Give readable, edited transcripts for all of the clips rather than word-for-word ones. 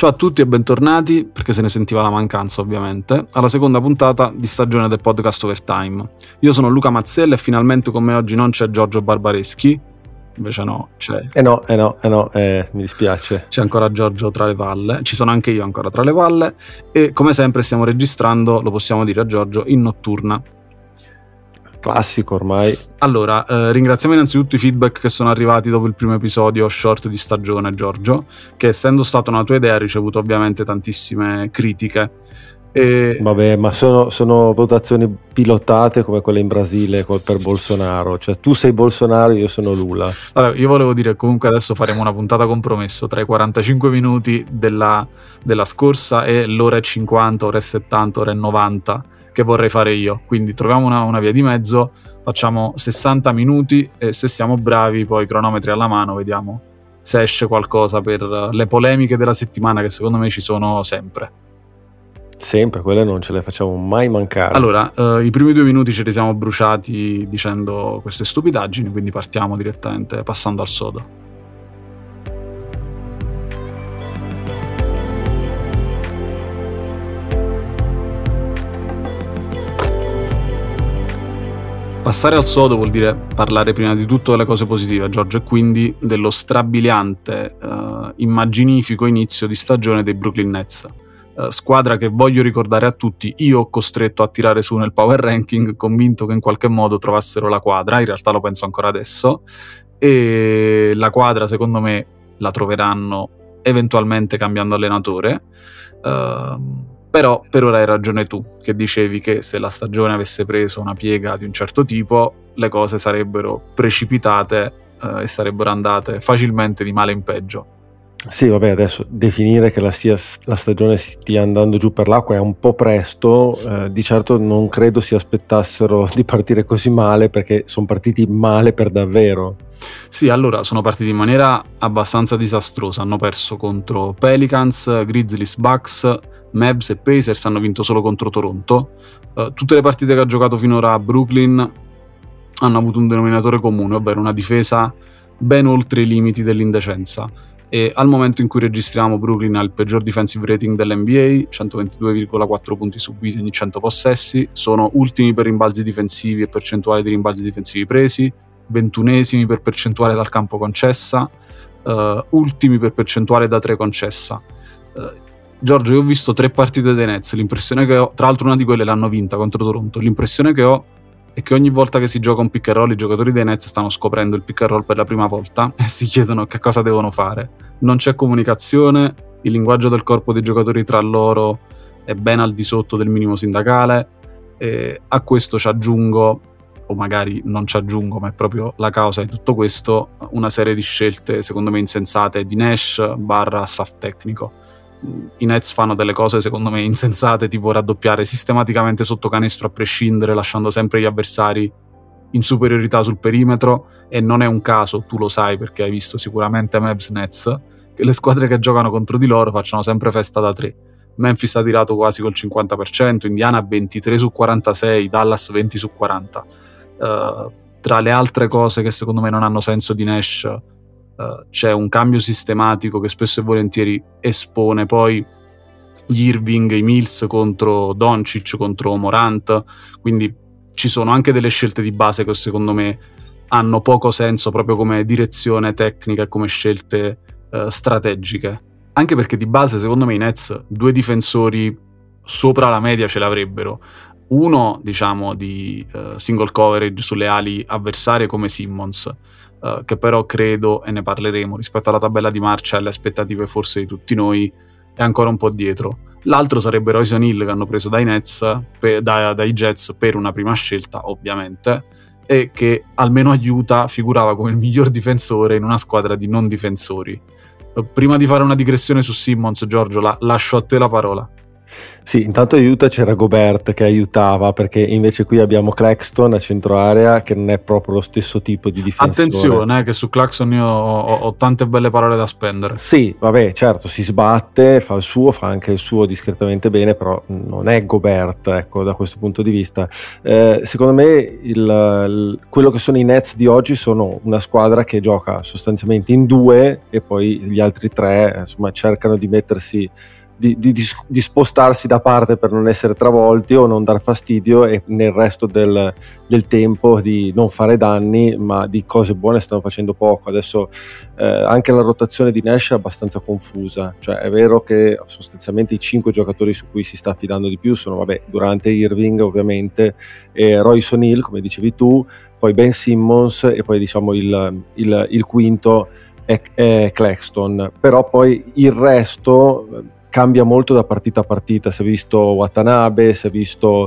Ciao a tutti e bentornati, perché se ne sentiva la mancanza ovviamente, alla seconda puntata di stagione del podcast Overtime. Io sono Luca Mazzella e finalmente con me oggi non c'è Giorgio Barbareschi, invece no, c'è. Mi dispiace. C'è ancora Giorgio tra le palle, ci sono anche io ancora tra le palle e come sempre stiamo registrando, lo possiamo dire a Giorgio, in notturna. Classico ormai. Allora, ringraziamo innanzitutto i feedback che sono arrivati dopo il primo episodio short di stagione, Giorgio, che essendo stata una tua idea ha ricevuto ovviamente tantissime critiche. Vabbè, ma sono votazioni pilotate come quelle in Brasile per Bolsonaro, cioè tu sei Bolsonaro, io sono Lula. Vabbè, io volevo dire che comunque adesso faremo una puntata compromesso tra i 45 minuti della scorsa e l'ora e 50, ora e 70, ora e 90 che vorrei fare io, quindi troviamo una via di mezzo, facciamo 60 minuti e se siamo bravi poi cronometri alla mano vediamo se esce qualcosa per le polemiche della settimana che secondo me ci sono sempre, quelle non ce le facciamo mai mancare. Allora, i primi 2 minuti ce li siamo bruciati dicendo queste stupidaggini, quindi partiamo direttamente passando al sodo. Passare al sodo vuol dire parlare prima di tutto delle cose positive, Giorgio, e quindi dello strabiliante, immaginifico inizio di stagione dei Brooklyn Nets. Squadra che voglio ricordare a tutti, io ho costretto a tirare su nel power ranking, convinto che in qualche modo trovassero la quadra, in realtà lo penso ancora adesso, e la quadra secondo me la troveranno eventualmente cambiando allenatore, però per ora hai ragione tu, che dicevi che se la stagione avesse preso una piega di un certo tipo, le cose sarebbero precipitate e sarebbero andate facilmente di male in peggio. Sì, vabbè, adesso definire che la stagione stia andando giù per l'acqua è un po' presto, di certo non credo si aspettassero di partire così male, perché sono partiti male per davvero. Sì, allora sono partiti in maniera abbastanza disastrosa, hanno perso contro Pelicans, Grizzlies, Bucks, Mavs e Pacers, hanno vinto solo contro Toronto. Tutte le partite che ha giocato finora a Brooklyn hanno avuto un denominatore comune, ovvero una difesa ben oltre i limiti dell'indecenza. E al momento in cui registriamo, Brooklyn ha il peggior defensive rating dell'NBA, 122,4 punti subiti ogni 100 possessi, sono ultimi per rimbalzi difensivi e percentuale di rimbalzi difensivi presi, 21esimi per percentuale dal campo concessa, ultimi per percentuale da 3 concessa. Giorgio, io ho visto 3 partite dei Nets, l'impressione che ho, tra l'altro una di quelle l'hanno vinta contro Toronto, l'impressione che ho è che ogni volta che si gioca un pick and roll i giocatori dei Nets stanno scoprendo il pick and roll per la prima volta e si chiedono che cosa devono fare. Non c'è comunicazione, il linguaggio del corpo dei giocatori tra loro è ben al di sotto del minimo sindacale, e a questo ci aggiungo, o magari non ci aggiungo, ma è proprio la causa di tutto questo, una serie di scelte secondo me insensate di Nash / staff tecnico. I Nets fanno delle cose secondo me insensate, tipo raddoppiare sistematicamente sotto canestro a prescindere, lasciando sempre gli avversari in superiorità sul perimetro, e non è un caso, tu lo sai perché hai visto sicuramente Mavs Nets, che le squadre che giocano contro di loro facciano sempre festa da 3. Memphis ha tirato quasi col 50%, Indiana 23 su 46, Dallas 20 su 40. Tra le altre cose che secondo me non hanno senso di Nash, c'è un cambio sistematico che spesso e volentieri espone poi gli Irving, i Mills contro Doncic, contro Morant, quindi ci sono anche delle scelte di base che secondo me hanno poco senso proprio come direzione tecnica e come scelte strategiche, anche perché di base secondo me i Nets 2 difensori sopra la media ce l'avrebbero, uno diciamo di single coverage sulle ali avversarie come Simmons, che però credo, e ne parleremo, rispetto alla tabella di marcia e alle aspettative forse di tutti noi è ancora un po' dietro. L'altro sarebbe Royce Hill, che hanno preso dai Nets, dai Jets per una prima scelta ovviamente, e che almeno aiuta, figurava come il miglior difensore in una squadra di non difensori. Prima di fare una digressione su Simmons, Giorgio, lascio a te la parola. Sì, intanto Utah c'era Gobert che aiutava, perché invece qui abbiamo Claxton a centro area che non è proprio lo stesso tipo di difensore. Attenzione, che su Claxton io ho tante belle parole da spendere. Sì, vabbè, certo, si sbatte, fa anche il suo discretamente bene, però non è Gobert, ecco, da questo punto di vista. Secondo me quello che sono i Nets di oggi sono una squadra che gioca sostanzialmente in due e poi gli altri tre, insomma, cercano di mettersi di spostarsi da parte per non essere travolti o non dar fastidio, e nel resto del tempo di non fare danni, ma di cose buone stanno facendo poco. Adesso anche la rotazione di Nash è abbastanza confusa, cioè è vero che sostanzialmente i 5 giocatori su cui si sta affidando di più sono Durant e Irving ovviamente, e Royce O'Neal come dicevi tu, poi Ben Simmons e poi diciamo il quinto è Claxton, però poi il resto cambia molto da partita a partita. Si è visto Watanabe, si è visto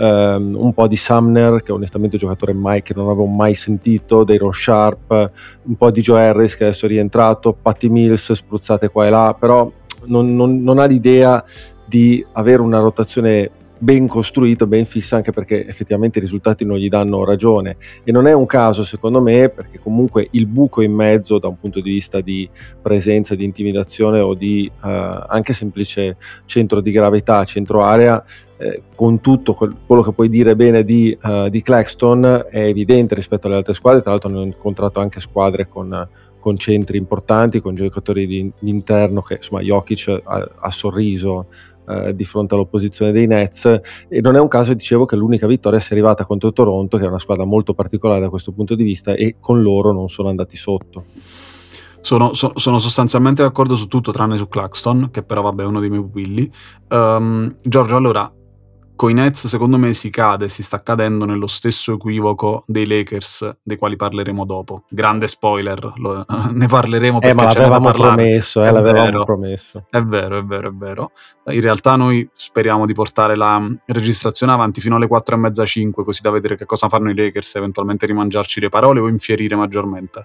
un po' di Sumner, che onestamente è un giocatore che non avevo mai sentito, Dayron Sharp, un po' di Joe Harris che adesso è rientrato, Patty Mills spruzzate qua e là, però non ha l'idea di avere una rotazione ben costruito, ben fissa, anche perché effettivamente i risultati non gli danno ragione, e non è un caso secondo me, perché comunque il buco in mezzo da un punto di vista di presenza, di intimidazione o di anche semplice centro di gravità, centro area, con tutto quello che puoi dire bene di Claxton è evidente rispetto alle altre squadre. Tra l'altro hanno incontrato anche squadre con centri importanti, con giocatori di interno che insomma Jokic ha sorriso di fronte all'opposizione dei Nets, e non è un caso, dicevo, che l'unica vittoria sia arrivata contro Toronto, che è una squadra molto particolare da questo punto di vista, e con loro non sono andati sotto. Sono sostanzialmente d'accordo su tutto tranne su Claxton, che però vabbè è uno dei miei pupilli. Giorgio, allora coi Nets secondo me si sta cadendo nello stesso equivoco dei Lakers, dei quali parleremo dopo. Grande spoiler, ne parleremo perché ma l'avevamo promesso, l'avevamo promesso. È vero. In realtà noi speriamo di portare la registrazione avanti fino alle 4:30, 5, così da vedere che cosa fanno i Lakers, eventualmente rimangiarci le parole o infierire maggiormente.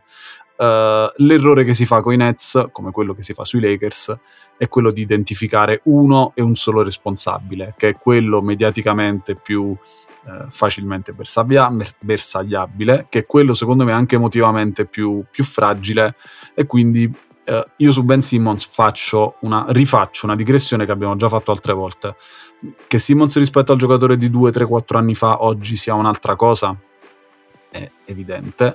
L'errore che si fa coi Nets, come quello che si fa sui Lakers, è quello di identificare uno e un solo responsabile, che è quello mediaticamente più facilmente bersagliabile, che è quello secondo me anche emotivamente più fragile, e quindi io su Ben Simmons rifaccio una digressione che abbiamo già fatto altre volte. Che Simmons rispetto al giocatore di 2, 3, 4 anni fa oggi sia un'altra cosa è evidente.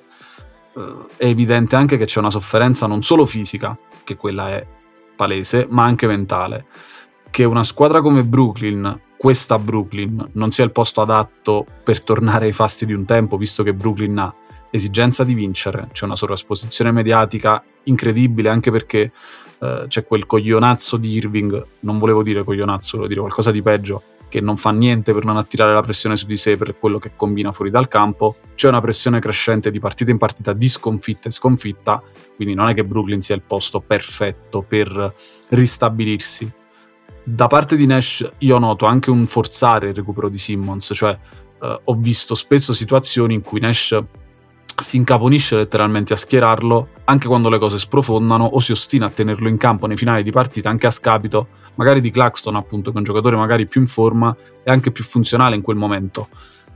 È evidente anche che c'è una sofferenza non solo fisica, che quella è palese, ma anche mentale. Che una squadra come Brooklyn, questa Brooklyn, non sia il posto adatto per tornare ai fasti di un tempo, visto che Brooklyn ha esigenza di vincere, c'è una sovrasposizione mediatica incredibile, anche perché c'è quel coglionazzo di Irving, non volevo dire coglionazzo, volevo dire qualcosa di peggio, che non fa niente per non attirare la pressione su di sé per quello che combina fuori dal campo. C'è una pressione crescente di partita in partita, di sconfitta e sconfitta, quindi non è che Brooklyn sia il posto perfetto per ristabilirsi. Da parte di Nash io noto anche un forzare il recupero di Simmons, cioè ho visto spesso situazioni in cui Nash si incaponisce letteralmente a schierarlo anche quando le cose sprofondano, o si ostina a tenerlo in campo nei finali di partita, anche a scapito magari di Claxton, appunto, che è un giocatore magari più in forma e anche più funzionale in quel momento.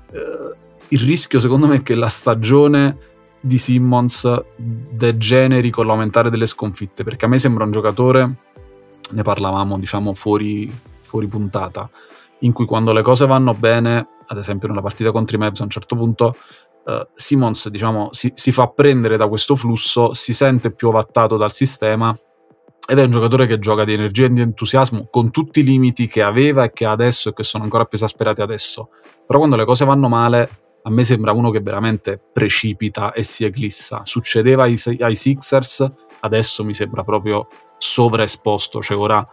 Il rischio secondo me è che la stagione di Simmons degeneri con l'aumentare delle sconfitte, perché a me sembra un giocatore, ne parlavamo diciamo fuori puntata, in cui quando le cose vanno bene, ad esempio nella partita contro i Mavs a un certo punto, Simmons diciamo si fa prendere da questo flusso, si sente più ovattato dal sistema, ed è un giocatore che gioca di energia e di entusiasmo con tutti i limiti che aveva e che ha adesso e che sono ancora più esasperati adesso. Però quando le cose vanno male, a me sembra uno che veramente precipita e si eclissa. Succedeva ai Sixers, adesso mi sembra proprio sovraesposto, cioè ora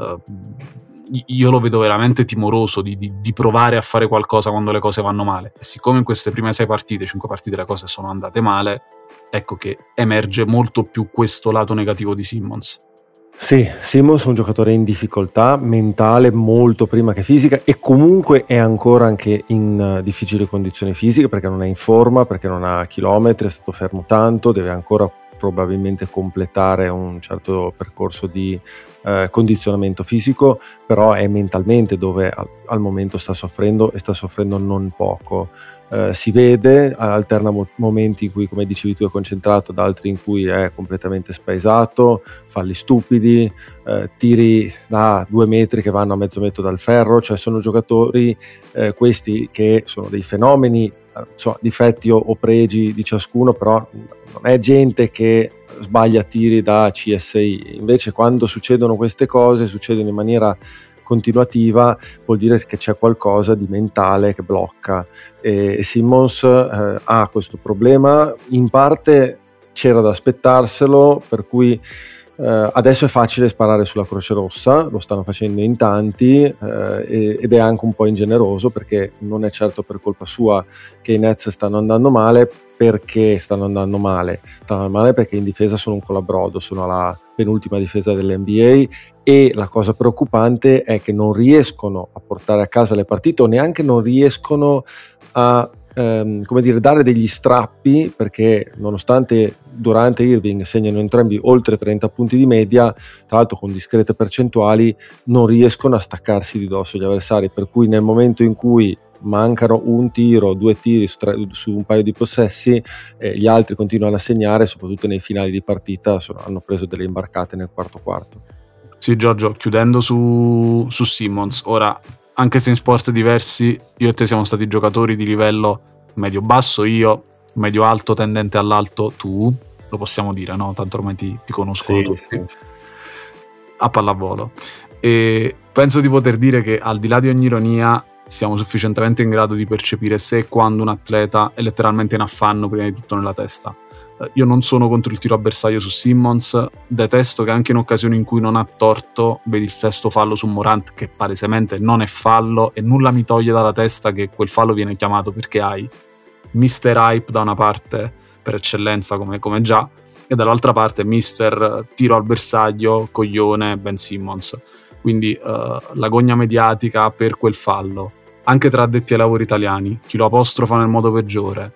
io lo vedo veramente timoroso di provare a fare qualcosa quando le cose vanno male, e siccome in queste prime 5 partite le cose sono andate male, ecco che emerge molto più questo lato negativo di Simmons. Sì, Simmons è un giocatore in difficoltà mentale molto prima che fisica, e comunque è ancora anche in difficili condizioni fisiche, perché non è in forma, perché non ha chilometri, è stato fermo tanto, deve ancora probabilmente completare un certo percorso di condizionamento fisico, però è mentalmente dove al momento sta soffrendo, e sta soffrendo non poco. Si vede, alterna momenti in cui, come dicevi tu, è concentrato, da altri in cui è completamente spaesato, falli stupidi, tiri da 2 metri che vanno a mezzo metro dal ferro. Cioè sono giocatori questi che sono dei fenomeni, difetti o pregi di ciascuno, però non è gente che sbaglia tiri da CSI. Invece quando succedono queste cose, succedono in maniera continuativa, vuol dire che c'è qualcosa di mentale che blocca, e Simmons ha questo problema. In parte c'era da aspettarselo, per cui adesso è facile sparare sulla Croce Rossa, lo stanno facendo in tanti, ed è anche un po' ingeneroso, perché non è certo per colpa sua che i Nets stanno andando male. Perché stanno andando male? Stanno andando male perché in difesa sono un colabrodo, sono la penultima difesa dell'NBA, e la cosa preoccupante è che non riescono a portare a casa le partite, o neanche non riescono a dare degli strappi, perché nonostante Durant e Irving segnano entrambi oltre 30 punti di media, tra l'altro con discrete percentuali, non riescono a staccarsi di dosso gli avversari, per cui nel momento in cui mancano un tiro, 2 tiri su un paio di possessi, gli altri continuano a segnare, soprattutto nei finali di partita hanno preso delle imbarcate nel quarto. Sì, Giorgio, chiudendo su Simmons, ora, anche se in sport diversi, io e te siamo stati giocatori di livello medio-basso, io medio-alto tendente all'alto, tu, lo possiamo dire, no? Tanto ormai ti conosco tutti. Sì. A pallavolo. E penso di poter dire che, al di là di ogni ironia, siamo sufficientemente in grado di percepire se e quando un atleta è letteralmente in affanno, prima di tutto nella testa. Io non sono contro il tiro a bersaglio su Simmons, detesto che anche in occasioni in cui non ha torto, vedi il 6º fallo su Morant, che palesemente non è fallo, e nulla mi toglie dalla testa che quel fallo viene chiamato perché hai Mr. Hype da una parte, per eccellenza come già, e dall'altra parte Mr. tiro al bersaglio, coglione, Ben Simmons. Quindi la gogna mediatica per quel fallo, anche tra addetti ai lavori italiani, chi lo apostrofa nel modo peggiore,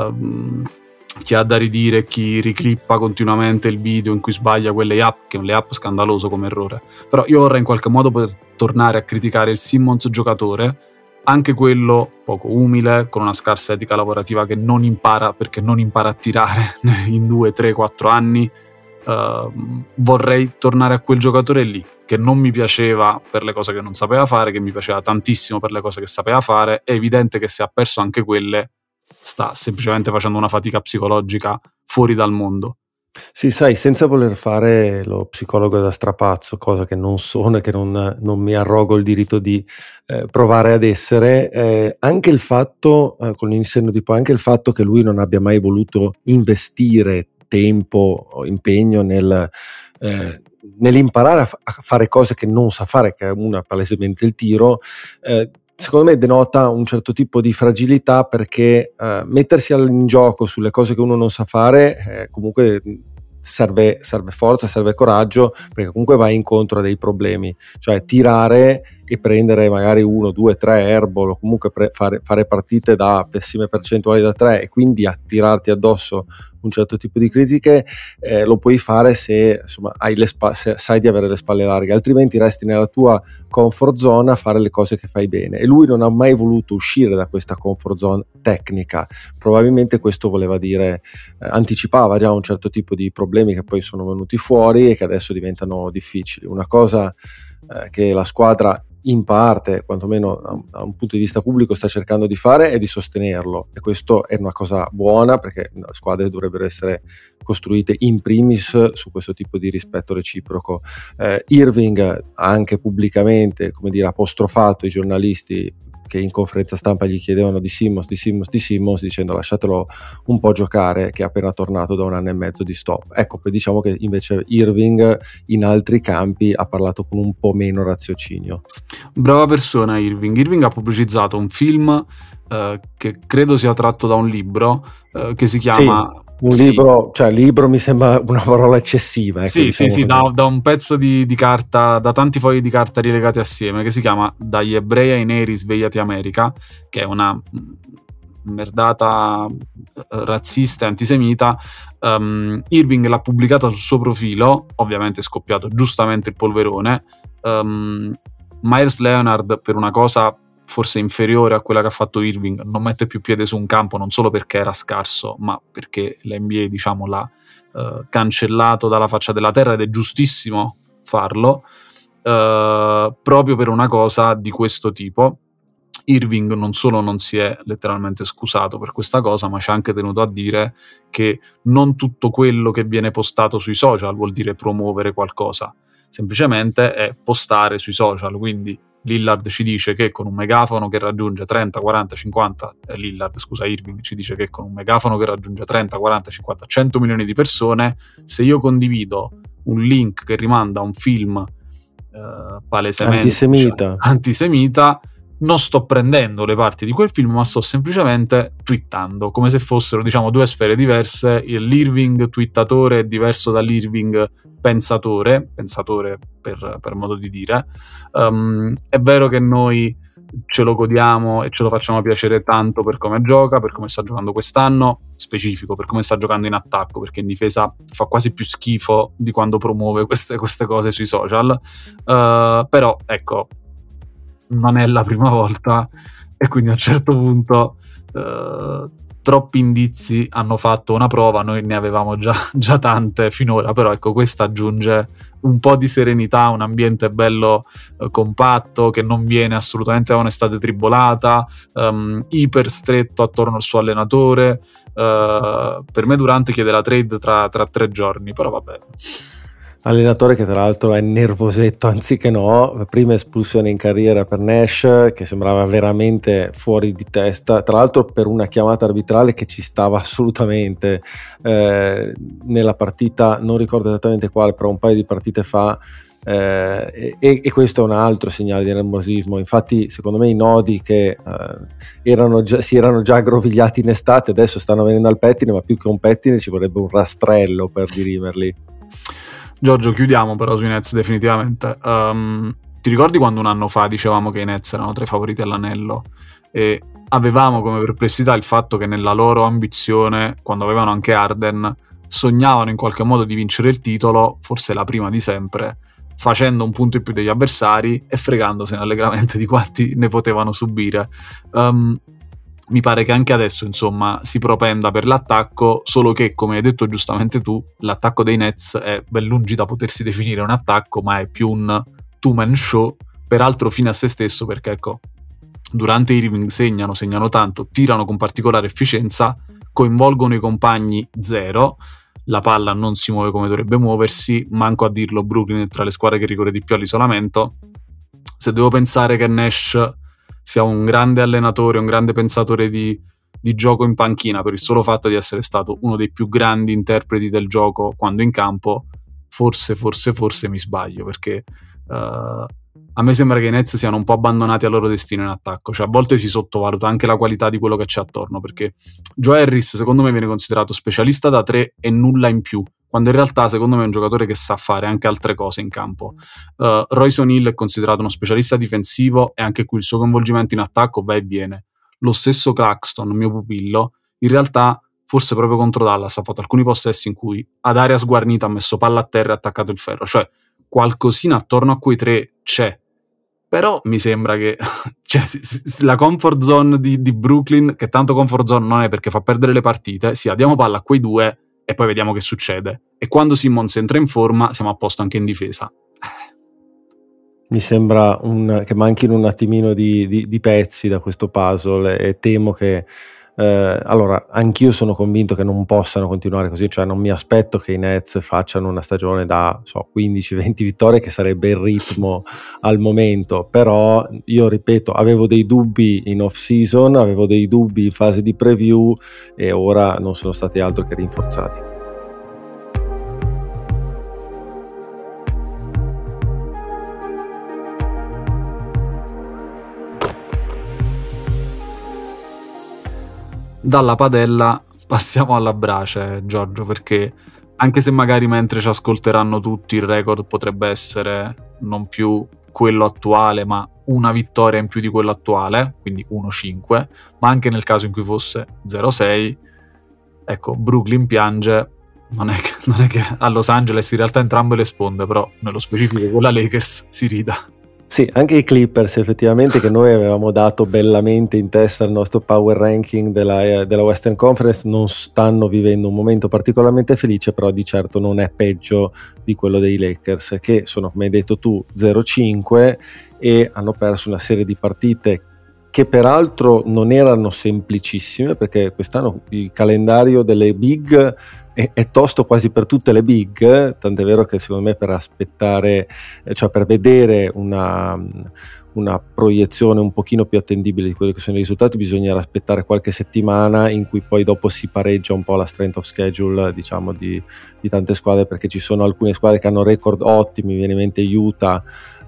chi ha da ridire, chi riclippa continuamente il video in cui sbaglia quel layup, che è un layup scandaloso come errore. Però io vorrei in qualche modo poter tornare a criticare il Simmons giocatore, anche quello poco umile, con una scarsa etica lavorativa, che non impara, perché non impara a tirare in 2, 3, 4 anni. Vorrei tornare a quel giocatore lì, che non mi piaceva per le cose che non sapeva fare, che mi piaceva tantissimo per le cose che sapeva fare. È evidente che se ha perso anche quelle, sta semplicemente facendo una fatica psicologica fuori dal mondo. Sì, sai, senza voler fare lo psicologo da strapazzo, cosa che non sono e che non mi arrogo il diritto di provare ad essere, anche il fatto, con il senno di poi, anche il fatto che lui non abbia mai voluto investire tempo o impegno nell'imparare a fare cose che non sa fare, che è una palesemente il tiro, secondo me denota un certo tipo di fragilità, perché mettersi in gioco sulle cose che uno non sa fare comunque serve forza, serve coraggio, perché comunque vai incontro a dei problemi. Cioè tirare e prendere magari 1, 2, 3 airball, o comunque fare partite da pessime percentuali da 3, e quindi attirarti addosso un certo tipo di critiche, lo puoi fare se insomma se sai di avere le spalle larghe, altrimenti resti nella tua comfort zone a fare le cose che fai bene. E lui non ha mai voluto uscire da questa comfort zone tecnica. Probabilmente questo voleva dire, anticipava già un certo tipo di problemi che poi sono venuti fuori e che adesso diventano difficili. Una cosa che la squadra, in parte, quantomeno da un punto di vista pubblico, sta cercando di fare è di sostenerlo, e questo è una cosa buona, perché le squadre dovrebbero essere costruite in primis su questo tipo di rispetto reciproco. Irving ha anche pubblicamente, apostrofato i giornalisti che in conferenza stampa gli chiedevano di Simmons, dicendo lasciatelo un po' giocare, che è appena tornato da 1 anno e mezzo di stop. Ecco, poi diciamo che invece Irving in altri campi ha parlato con un po' meno raziocinio. Brava persona Irving ha pubblicizzato un film che credo sia tratto da un libro che si chiama... Sì. Libro mi sembra una parola eccessiva. Ecco, sì, da un pezzo di carta, da tanti fogli di carta rilegati assieme, che si chiama Dagli ebrei ai neri svegliati America, che è una merdata razzista e antisemita, Irving l'ha pubblicata sul suo profilo, ovviamente è scoppiato giustamente il polverone. Myers Leonard, per una cosa forse inferiore a quella che ha fatto Irving, non mette più piede su un campo, non solo perché era scarso, ma perché l'NBA, diciamo, l'ha cancellato dalla faccia della terra, ed è giustissimo farlo, proprio per una cosa di questo tipo. Irving non solo non si è letteralmente scusato per questa cosa, ma ci ha anche tenuto a dire che non tutto quello che viene postato sui social vuol dire promuovere qualcosa, semplicemente è postare sui social. Quindi Lillard ci dice che con un megafono che raggiunge 30, 40, 50 Irving ci dice che con un megafono che raggiunge 30, 40, 50, 100 milioni di persone, se io condivido un link che rimanda a un film palesemente antisemita, non sto prendendo le parti di quel film, ma sto semplicemente twittando, come se fossero, diciamo, due sfere diverse. L'Irving twittatore è diverso dall'Irving pensatore per modo di dire. È vero che noi ce lo godiamo e ce lo facciamo piacere tanto per come gioca, per come sta giocando quest'anno, specifico per come sta giocando in attacco, perché in difesa fa quasi più schifo di quando promuove queste cose sui social, però ecco, non è la prima volta, e quindi a un certo punto troppi indizi hanno fatto una prova. Noi ne avevamo già tante finora, però ecco, questa aggiunge un po' di serenità, un ambiente bello compatto, che non viene assolutamente da un'estate tribolata, iper stretto attorno al suo allenatore. Per me Durant chiede la trade tra 3 giorni, però vabbè. Allenatore che tra l'altro è nervosetto anziché no, prima espulsione in carriera per Nash, che sembrava veramente fuori di testa, tra l'altro per una chiamata arbitrale che ci stava assolutamente nella partita, non ricordo esattamente quale, però un paio di partite fa, e questo è un altro segnale di nervosismo. Infatti secondo me i nodi che si erano già aggrovigliati in estate adesso stanno venendo al pettine, ma più che un pettine ci vorrebbe un rastrello per dirimerli. Giorgio, chiudiamo però sui Nets definitivamente. Ti ricordi quando un anno fa dicevamo che i Nets erano tra i favoriti all'anello e avevamo come perplessità il fatto che nella loro ambizione, quando avevano anche Harden, sognavano in qualche modo di vincere il titolo, forse la prima di sempre, facendo un punto in più degli avversari e fregandosene allegramente di quanti ne potevano subire. Mi pare che anche adesso, insomma, si propenda per l'attacco, solo che, come hai detto giustamente tu, l'attacco dei Nets è ben lungi da potersi definire un attacco, ma è più un two-man show, peraltro fine a se stesso, perché ecco, durante Irving segnano tanto, tirano con particolare efficienza, coinvolgono i compagni zero, la palla non si muove come dovrebbe muoversi, manco a dirlo Brooklyn è tra le squadre che ricorre di più all'isolamento. Se devo pensare che Nash sia un grande allenatore, un grande pensatore di gioco in panchina, per il solo fatto di essere stato uno dei più grandi interpreti del gioco quando in campo, forse mi sbaglio, perché a me sembra che i Nets siano un po' abbandonati al loro destino in attacco, cioè a volte si sottovaluta anche la qualità di quello che c'è attorno, perché Joe Harris secondo me viene considerato specialista da 3 e nulla in più, quando in realtà secondo me è un giocatore che sa fare anche altre cose in campo. Royce O'Neal è considerato uno specialista difensivo e anche qui il suo coinvolgimento in attacco va e viene. Lo stesso Claxton, mio pupillo, in realtà forse proprio contro Dallas ha fatto alcuni possessi in cui ad area sguarnita ha messo palla a terra e attaccato il ferro, cioè qualcosina attorno a quei 3 c'è, però mi sembra che cioè, la comfort zone di Brooklyn, che tanto comfort zone non è perché fa perdere le partite, sì, diamo palla a quei 2 e poi vediamo che succede, e quando Simmons entra in forma siamo a posto anche in difesa. Mi sembra che manchino un attimino di pezzi da questo puzzle, e temo che allora anch'io sono convinto che non possano continuare così, cioè non mi aspetto che i Nets facciano una stagione da 15-20 vittorie, che sarebbe il ritmo al momento, però io ripeto, avevo dei dubbi in off season, avevo dei dubbi in fase di preview e ora non sono stati altro che rinforzati. Dalla padella passiamo alla brace, Giorgio, perché anche se magari mentre ci ascolteranno tutti il record potrebbe essere non più quello attuale ma una vittoria in più di quella attuale, quindi 1-5, ma anche nel caso in cui fosse 0-6, ecco, Brooklyn piange. Non è che a Los Angeles in realtà entrambe le sponde, però nello specifico con la Lakers si rida. Sì, anche i Clippers effettivamente, che noi avevamo dato bellamente in testa al nostro power ranking della Western Conference, non stanno vivendo un momento particolarmente felice, però di certo non è peggio di quello dei Lakers, che sono, come hai detto tu, 0-5 e hanno perso una serie di partite che peraltro non erano semplicissime, perché quest'anno il calendario delle big è tosto quasi per tutte le big, tant'è vero che secondo me per aspettare, cioè per vedere una proiezione un pochino più attendibile di quelli che sono i risultati, bisognerà aspettare qualche settimana in cui poi dopo si pareggia un po' la strength of schedule, diciamo, di tante squadre, perché ci sono alcune squadre che hanno record ottimi, mi viene in mente Utah,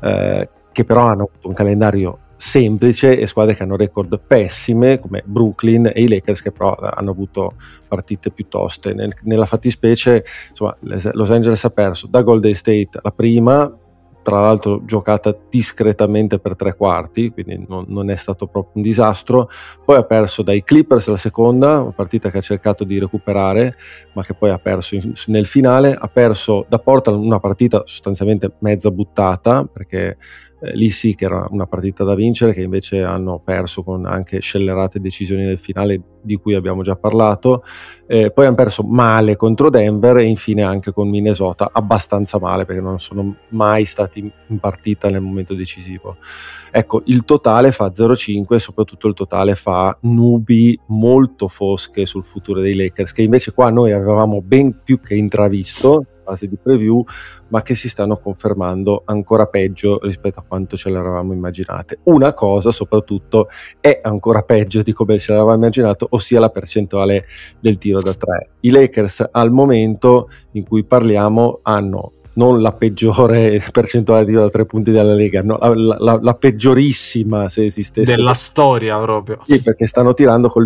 che però hanno un calendario semplice, e squadre che hanno record pessime come Brooklyn e i Lakers, che però hanno avuto partite più toste. Nella fattispecie, insomma, Los Angeles ha perso da Golden State la prima, tra l'altro giocata discretamente per 3 quarti, quindi non è stato proprio un disastro. Poi ha perso dai Clippers la seconda, una partita che ha cercato di recuperare ma che poi ha perso nel finale. Ha perso da Portland una partita sostanzialmente mezza buttata, perché lì sì che era una partita da vincere, che invece hanno perso con anche scellerate decisioni nel finale di cui abbiamo già parlato. Poi hanno perso male contro Denver e infine anche con Minnesota abbastanza male, perché non sono mai stati in partita nel momento decisivo. Ecco, il totale fa 0-5 e soprattutto il totale fa nubi molto fosche sul futuro dei Lakers, che invece qua noi avevamo ben più che intravisto fase di preview, ma che si stanno confermando ancora peggio rispetto a quanto ce l'eravamo immaginate. Una cosa soprattutto è ancora peggio di come ce l'avevamo immaginato, ossia la percentuale del tiro da 3. I Lakers al momento in cui parliamo hanno non la peggiore percentuale di tiro da 3 punti della Lega, no, la peggiorissima, se esistesse, della storia proprio. Sì, perché stanno tirando col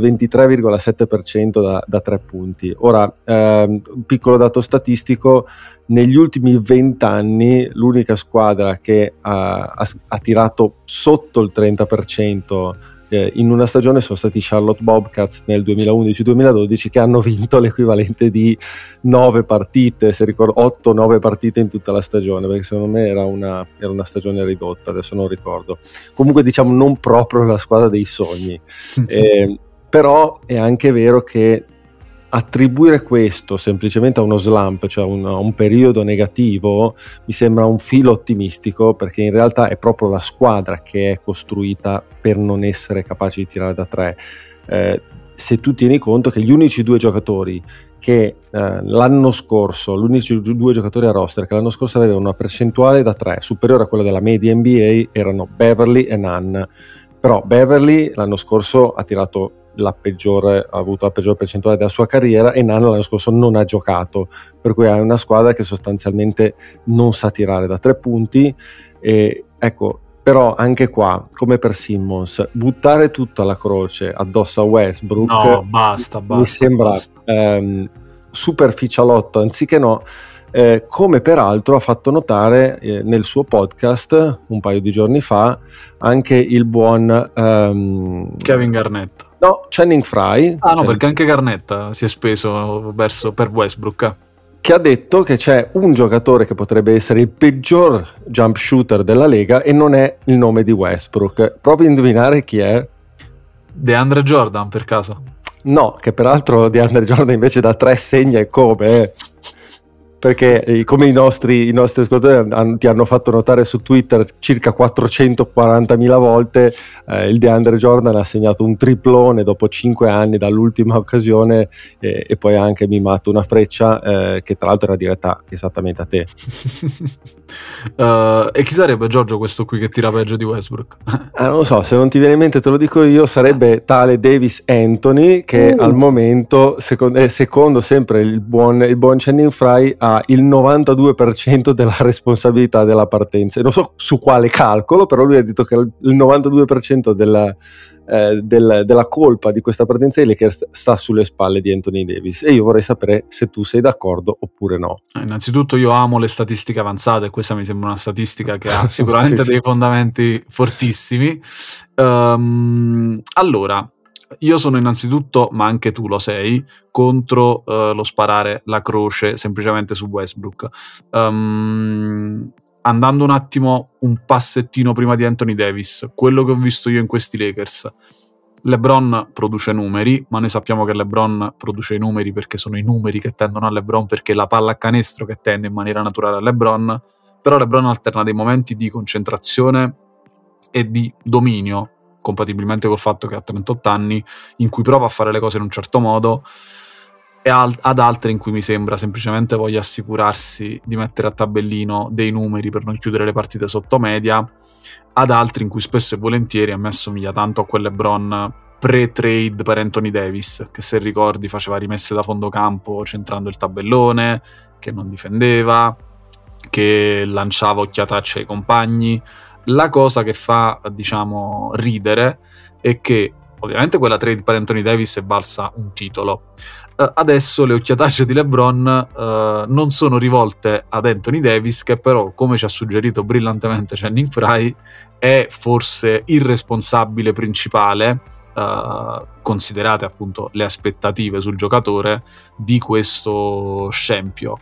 23,7% da 3 punti. Ora, un piccolo dato statistico: negli ultimi 20 anni l'unica squadra che ha tirato sotto il 30% in una stagione sono stati Charlotte Bobcats nel 2011-2012, che hanno vinto l'equivalente di 9 partite, se ricordo 8-9 partite in tutta la stagione, perché secondo me era una stagione ridotta, adesso non ricordo. Comunque diciamo non proprio la squadra dei sogni. Però è anche vero che attribuire questo semplicemente a uno slump, cioè a un periodo negativo, mi sembra un filo ottimistico, perché in realtà è proprio la squadra che è costruita per non essere capace di tirare da 3. Se tu tieni conto che gli unici 2 giocatori che l'anno scorso, l'unici 2 giocatori a roster che l'anno scorso avevano una percentuale da 3 superiore a quella della media NBA erano Beverly e Nunn. Però Beverly l'anno scorso ha avuto la peggiore percentuale della sua carriera, e Nunn l'anno scorso non ha giocato, per cui è una squadra che sostanzialmente non sa tirare da 3 punti. E ecco, però anche qua, come per Simmons, buttare tutta la croce addosso a Westbrook, no, basta, mi sembra superficialotto, anziché no. Come peraltro ha fatto notare nel suo podcast un paio di giorni fa anche il buon Kevin Garnett. No, Channing Frye. No, perché anche Garnett si è speso per Westbrook, che ha detto che c'è un giocatore che potrebbe essere il peggior jump shooter della Lega e non è il nome di Westbrook. Provi a indovinare chi è? DeAndre Jordan, per caso? No, che peraltro DeAndre Jordan invece da 3 segna e come, perché come i nostri ascoltatori ti hanno fatto notare su Twitter circa 440.000 volte, il DeAndre Jordan ha segnato un triplone dopo 5 anni dall'ultima occasione, e poi ha anche mimato una freccia che tra l'altro era diretta esattamente a te. E chi sarebbe, Giorgio, questo qui che tira peggio di Westbrook? Non lo so, se non ti viene in mente te lo dico io. Sarebbe tale Davis Anthony, che al momento secondo sempre il buon Channing Frye ha il 92% della responsabilità della partenza. Non so su quale calcolo, però lui ha detto che il 92% della colpa di questa partenza dei Lakers sta sulle spalle di Anthony Davis, e io vorrei sapere se tu sei d'accordo oppure no. Innanzitutto io amo le statistiche avanzate, e questa mi sembra una statistica che ha sicuramente dei fondamenti fortissimi. Allora, io sono innanzitutto, ma anche tu lo sei, contro lo sparare la croce semplicemente su Westbrook. Andando un attimo un passettino prima di Anthony Davis, quello che ho visto io in questi Lakers: LeBron produce numeri, ma noi sappiamo che LeBron produce i numeri perché sono i numeri che tendono a LeBron, perché la palla a canestro che tende in maniera naturale a LeBron. Però LeBron alterna dei momenti di concentrazione e di dominio, compatibilmente col fatto che ha 38 anni, in cui prova a fare le cose in un certo modo, e ad altre in cui mi sembra semplicemente voglia assicurarsi di mettere a tabellino dei numeri per non chiudere le partite sotto media, ad altri in cui spesso e volentieri a me assomiglia tanto a quel LeBron pre-trade per Anthony Davis, che se ricordi faceva rimesse da fondo campo centrando il tabellone, che non difendeva, che lanciava occhiatacce ai compagni. La cosa che fa, diciamo, ridere è che ovviamente quella trade per Anthony Davis è valsa un titolo. Adesso le occhiatacce di LeBron non sono rivolte ad Anthony Davis, che però, come ci ha suggerito brillantemente Channing Frye, è forse il responsabile principale, considerate appunto le aspettative sul giocatore, di questo scempio.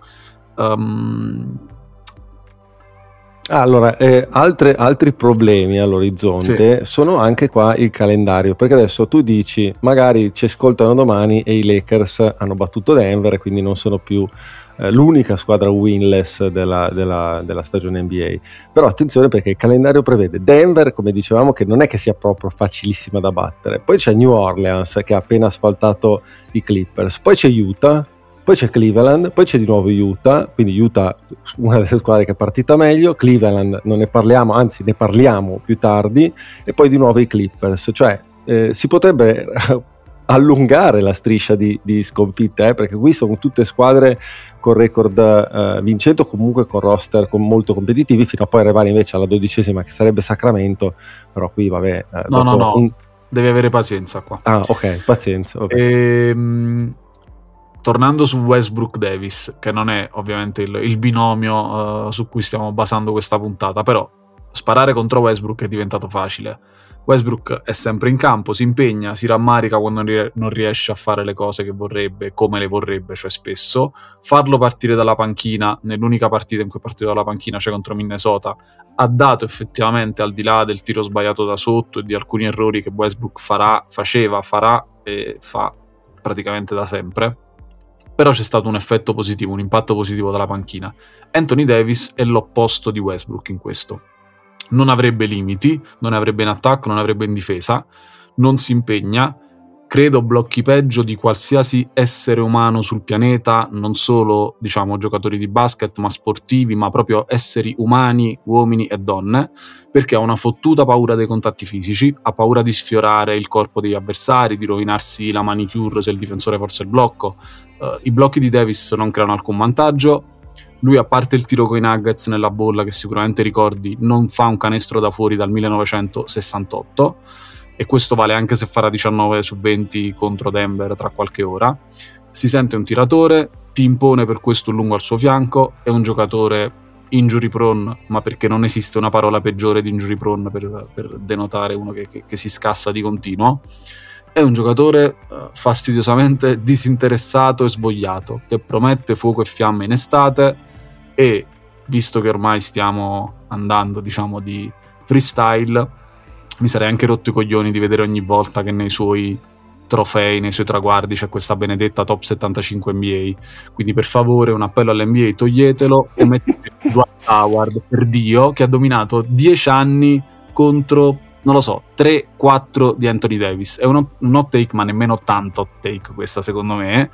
Allora, altri problemi all'orizzonte sono anche qua il calendario, perché adesso tu dici magari ci ascoltano domani e i Lakers hanno battuto Denver e quindi non sono più l'unica squadra winless della stagione NBA. Però attenzione, perché il calendario prevede Denver, come dicevamo, che non è che sia proprio facilissima da battere, poi c'è New Orleans che ha appena asfaltato i Clippers, poi c'è Utah, poi c'è Cleveland, poi c'è di nuovo Utah, quindi Utah una delle squadre che è partita meglio, Cleveland non ne parliamo, anzi ne parliamo più tardi, e poi di nuovo i Clippers. Cioè si potrebbe allungare la striscia di sconfitte, perché qui sono tutte squadre con record vincente, comunque con roster molto competitivi, fino a poi arrivare invece alla 12ª, che sarebbe Sacramento. Però qui vabbè, no, devi avere pazienza qua. Ok, pazienza, okay. Tornando su Westbrook Davis, che non è ovviamente il binomio su cui stiamo basando questa puntata, però sparare contro Westbrook è diventato facile. Westbrook è sempre in campo, si impegna, si rammarica quando non riesce a fare le cose che vorrebbe, come le vorrebbe, cioè spesso. Farlo partire dalla panchina, nell'unica partita in cui è partito dalla panchina, cioè contro Minnesota, ha dato effettivamente, al di là del tiro sbagliato da sotto e di alcuni errori che Westbrook farà e fa praticamente da sempre, però c'è stato un effetto positivo, un impatto positivo dalla panchina. Anthony Davis è l'opposto di Westbrook in questo. Non avrebbe limiti, non ne avrebbe in attacco, non ne avrebbe in difesa, non si impegna, credo blocchi peggio di qualsiasi essere umano sul pianeta, non solo, diciamo, giocatori di basket, ma sportivi, ma proprio esseri umani, uomini e donne, perché ha una fottuta paura dei contatti fisici, ha paura di sfiorare il corpo degli avversari, di rovinarsi la manicure se il difensore forza il blocco. I blocchi di Davis non creano alcun vantaggio. Lui, a parte il tiro coi Nuggets nella bolla, che sicuramente ricordi, non fa un canestro da fuori dal 1968, e questo vale anche se farà 19 su 20 contro Denver tra qualche ora. Si sente un tiratore, ti impone per questo un lungo al suo fianco, è un giocatore injury prone, ma perché non esiste una parola peggiore di injury prone per denotare uno che si scassa di continuo. È un giocatore fastidiosamente disinteressato e svogliato, che promette fuoco e fiamme in estate, e visto che ormai stiamo andando, diciamo, di freestyle, mi sarei anche rotto i coglioni di vedere ogni volta che nei suoi trofei, nei suoi traguardi c'è questa benedetta top 75 NBA. Quindi per favore, un appello all'NBA: toglietelo e mettete Dwight Howard, per Dio, che ha dominato 10 anni contro, non lo so, 3-4 di Anthony Davis. È un hot take, ma nemmeno tanto hot take questa, secondo me.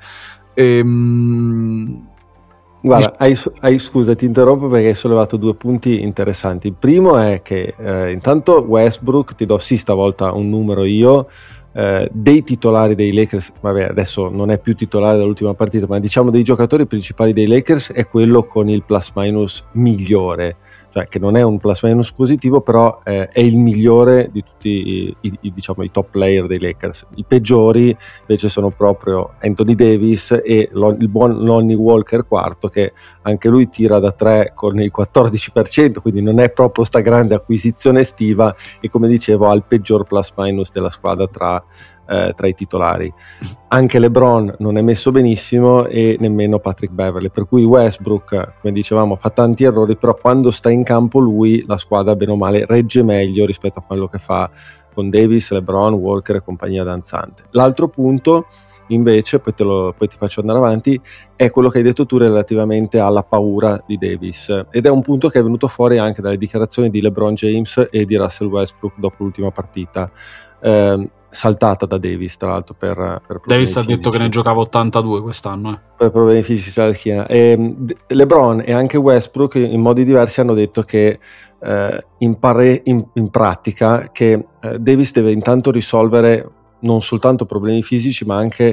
Guarda, scusa, ti interrompo perché hai sollevato due punti interessanti. Il primo è che intanto Westbrook, ti do sì stavolta un numero io, dei titolari dei Lakers, vabbè adesso non è più titolare dall'ultima partita, ma diciamo dei giocatori principali dei Lakers è quello con il plus minus migliore, cioè che non è un plus minus positivo, però è il migliore di tutti diciamo, i top player dei Lakers. I peggiori invece sono proprio Anthony Davis e il buon Lonnie Walker quarto, che anche lui tira da 3 con il 14%, quindi non è proprio sta grande acquisizione estiva, e come dicevo ha il peggior plus minus della squadra tra i titolari. Anche LeBron non è messo benissimo e nemmeno Patrick Beverley, per cui Westbrook, come dicevamo, fa tanti errori, però quando sta in campo lui la squadra bene o male regge meglio rispetto a quello che fa con Davis, LeBron, Walker e compagnia danzante. L'altro punto invece, poi ti faccio andare avanti, è quello che hai detto tu relativamente alla paura di Davis, ed è un punto che è venuto fuori anche dalle dichiarazioni di LeBron James e di Russell Westbrook dopo l'ultima partita, saltata da Davis tra l'altro per Davis ha detto che ne giocava 82 quest'anno per problemi fisici alla schiena. LeBron e anche Westbrook in modi diversi hanno detto che in pratica che Davis deve intanto risolvere non soltanto problemi fisici ma anche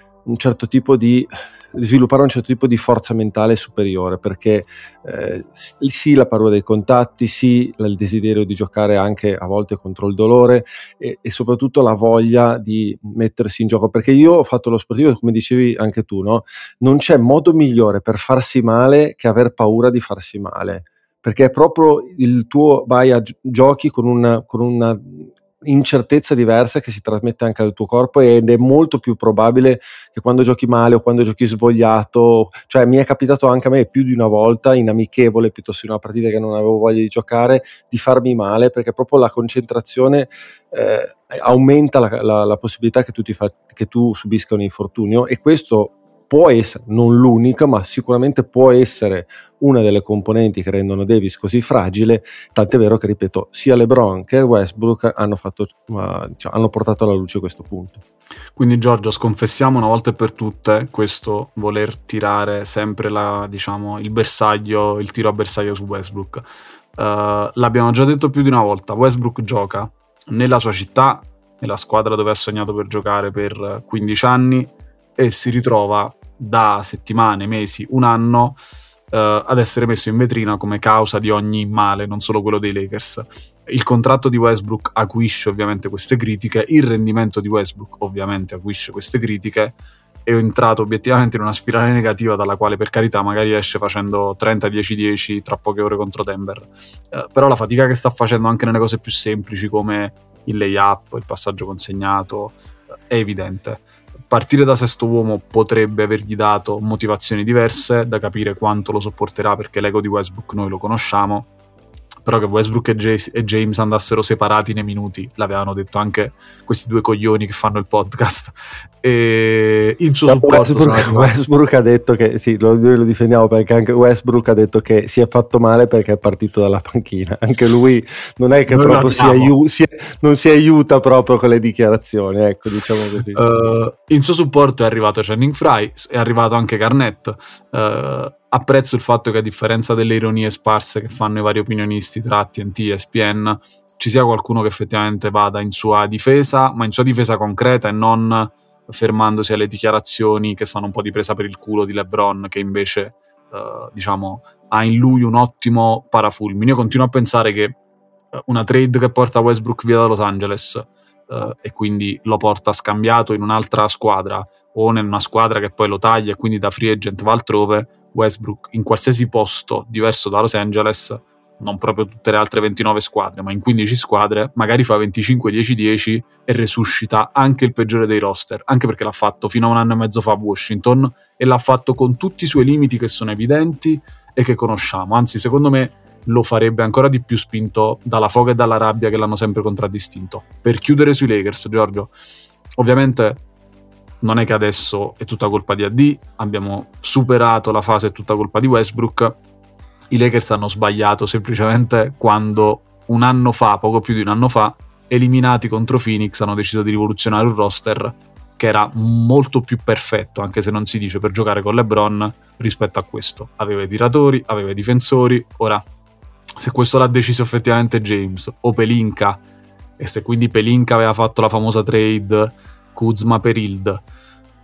sviluppare un certo tipo di forza mentale superiore, perché sì, la paura dei contatti, sì, il desiderio di giocare anche a volte contro il dolore e soprattutto la voglia di mettersi in gioco, perché io ho fatto lo sportivo, come dicevi anche tu, no? Non c'è modo migliore per farsi male che aver paura di farsi male, perché è proprio il tuo giochi con una incertezza diversa che si trasmette anche al tuo corpo, ed è molto più probabile che quando giochi male o quando giochi svogliato, cioè mi è capitato anche a me più di una volta in amichevole piuttosto che in una partita che non avevo voglia di giocare, di farmi male, perché proprio la concentrazione aumenta la possibilità che tu subisca un infortunio, e questo può essere, non l'unica, ma sicuramente può essere una delle componenti che rendono Davis così fragile, tant'è vero che, ripeto, sia LeBron che Westbrook hanno portato alla luce questo punto. Quindi Giorgio, sconfessiamo una volta e per tutte questo voler tirare sempre il bersaglio, il tiro a bersaglio su Westbrook. L'abbiamo già detto più di una volta, Westbrook gioca nella sua città, nella squadra dove ha sognato per giocare per 15 anni, e si ritrova da settimane, mesi, un anno ad essere messo in vetrina come causa di ogni male, non solo quello dei Lakers. Il contratto di Westbrook acuisce ovviamente queste critiche, il rendimento di Westbrook ovviamente acuisce queste critiche, è entrato obiettivamente in una spirale negativa dalla quale, per carità, magari esce facendo 30-10-10 tra poche ore contro Denver, però la fatica che sta facendo anche nelle cose più semplici come il layup, il passaggio consegnato, è evidente. Partire da sesto uomo potrebbe avergli dato motivazioni diverse, da capire quanto lo sopporterà, perché l'ego di Westbrook noi lo conosciamo, però che Westbrook e James andassero separati nei minuti l'avevano detto anche questi due coglioni che fanno il podcast, e in suo supporto Westbrook ha detto che sì, noi lo difendiamo, perché anche Westbrook ha detto che si è fatto male perché è partito dalla panchina, anche lui non è che noi proprio non si aiuta proprio con le dichiarazioni, ecco, diciamo così. In suo supporto è arrivato Channing Frye, è arrivato anche Garnett. Apprezzo il fatto che, a differenza delle ironie sparse che fanno i vari opinionisti tra TNT e ESPN, ci sia qualcuno che effettivamente vada in sua difesa, ma in sua difesa concreta, e non fermandosi alle dichiarazioni che stanno un po' di presa per il culo di LeBron, che invece ha in lui un ottimo parafulmine. Io continuo a pensare che una trade che porta Westbrook via da Los Angeles e quindi lo porta scambiato in un'altra squadra, o in una squadra che poi lo taglia e quindi da free agent va altrove, Westbrook in qualsiasi posto diverso da Los Angeles, non proprio tutte le altre 29 squadre, ma in 15 squadre, magari fa 25-10-10 e resuscita anche il peggiore dei roster, anche perché l'ha fatto fino a un anno e mezzo fa a Washington, e l'ha fatto con tutti i suoi limiti che sono evidenti e che conosciamo. Anzi, secondo me lo farebbe ancora di più, spinto dalla foga e dalla rabbia che l'hanno sempre contraddistinto. Per chiudere sui Lakers, Giorgio, ovviamente non è che adesso è tutta colpa di AD, abbiamo superato la fase è tutta colpa di Westbrook. I Lakers hanno sbagliato semplicemente quando un anno fa, poco più di un anno fa, eliminati contro Phoenix, hanno deciso di rivoluzionare un roster che era molto più perfetto, anche se non si dice, per giocare con LeBron rispetto a questo. Aveva i tiratori, aveva i difensori. Ora, se questo l'ha deciso effettivamente James o Pelinka, e se quindi Pelinka aveva fatto la famosa trade Kuzma per Hield,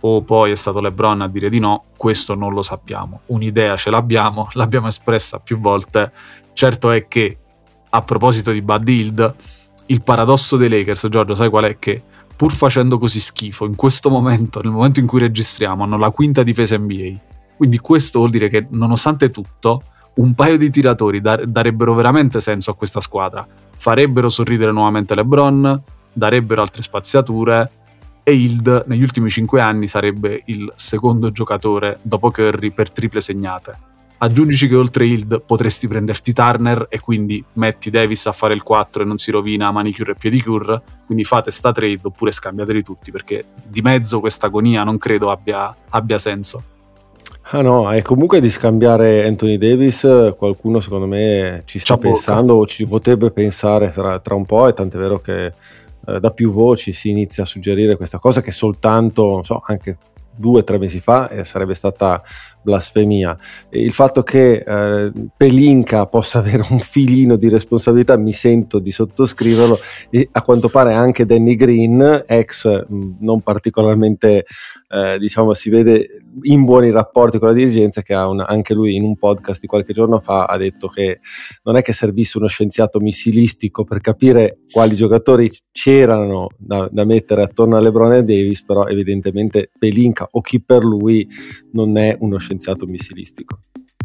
o poi è stato LeBron a dire di no, questo non lo sappiamo. Un'idea ce l'abbiamo espressa più volte. Certo è che, a proposito di Bud Hield, il paradosso dei Lakers, Giorgio, sai qual è? Che pur facendo così schifo, in questo momento, nel momento in cui registriamo, hanno la quinta difesa NBA. Quindi questo vuol dire che, nonostante tutto, un paio di tiratori darebbero veramente senso a questa squadra. Farebbero sorridere nuovamente LeBron, darebbero altre spaziature, e Hield negli ultimi 5 anni sarebbe il secondo giocatore dopo Curry per triple segnate. Aggiungici che oltre Hield potresti prenderti Turner e quindi metti Davis a fare il 4 e non si rovina manicure e pedicure, quindi fate sta trade oppure scambiateli tutti, perché di mezzo questa agonia non credo abbia senso. Ah no, e comunque di scambiare Anthony Davis qualcuno secondo me ci sta pensando o ci potrebbe pensare tra un po', e tant'è vero che da più voci si inizia a suggerire questa cosa, che soltanto, non so, anche 2 o 3 mesi fa sarebbe stata blasfemia. E il fatto che Pelinka possa avere un filino di responsabilità mi sento di sottoscriverlo, e a quanto pare anche Danny Green, ex non particolarmente diciamo, si vede in buoni rapporti con la dirigenza, che anche lui in un podcast di qualche giorno fa ha detto che non è che servisse uno scienziato missilistico per capire quali giocatori c'erano da mettere attorno a LeBron e Davis, però evidentemente Pelinka o chi per lui non è uno scienziato missilistico.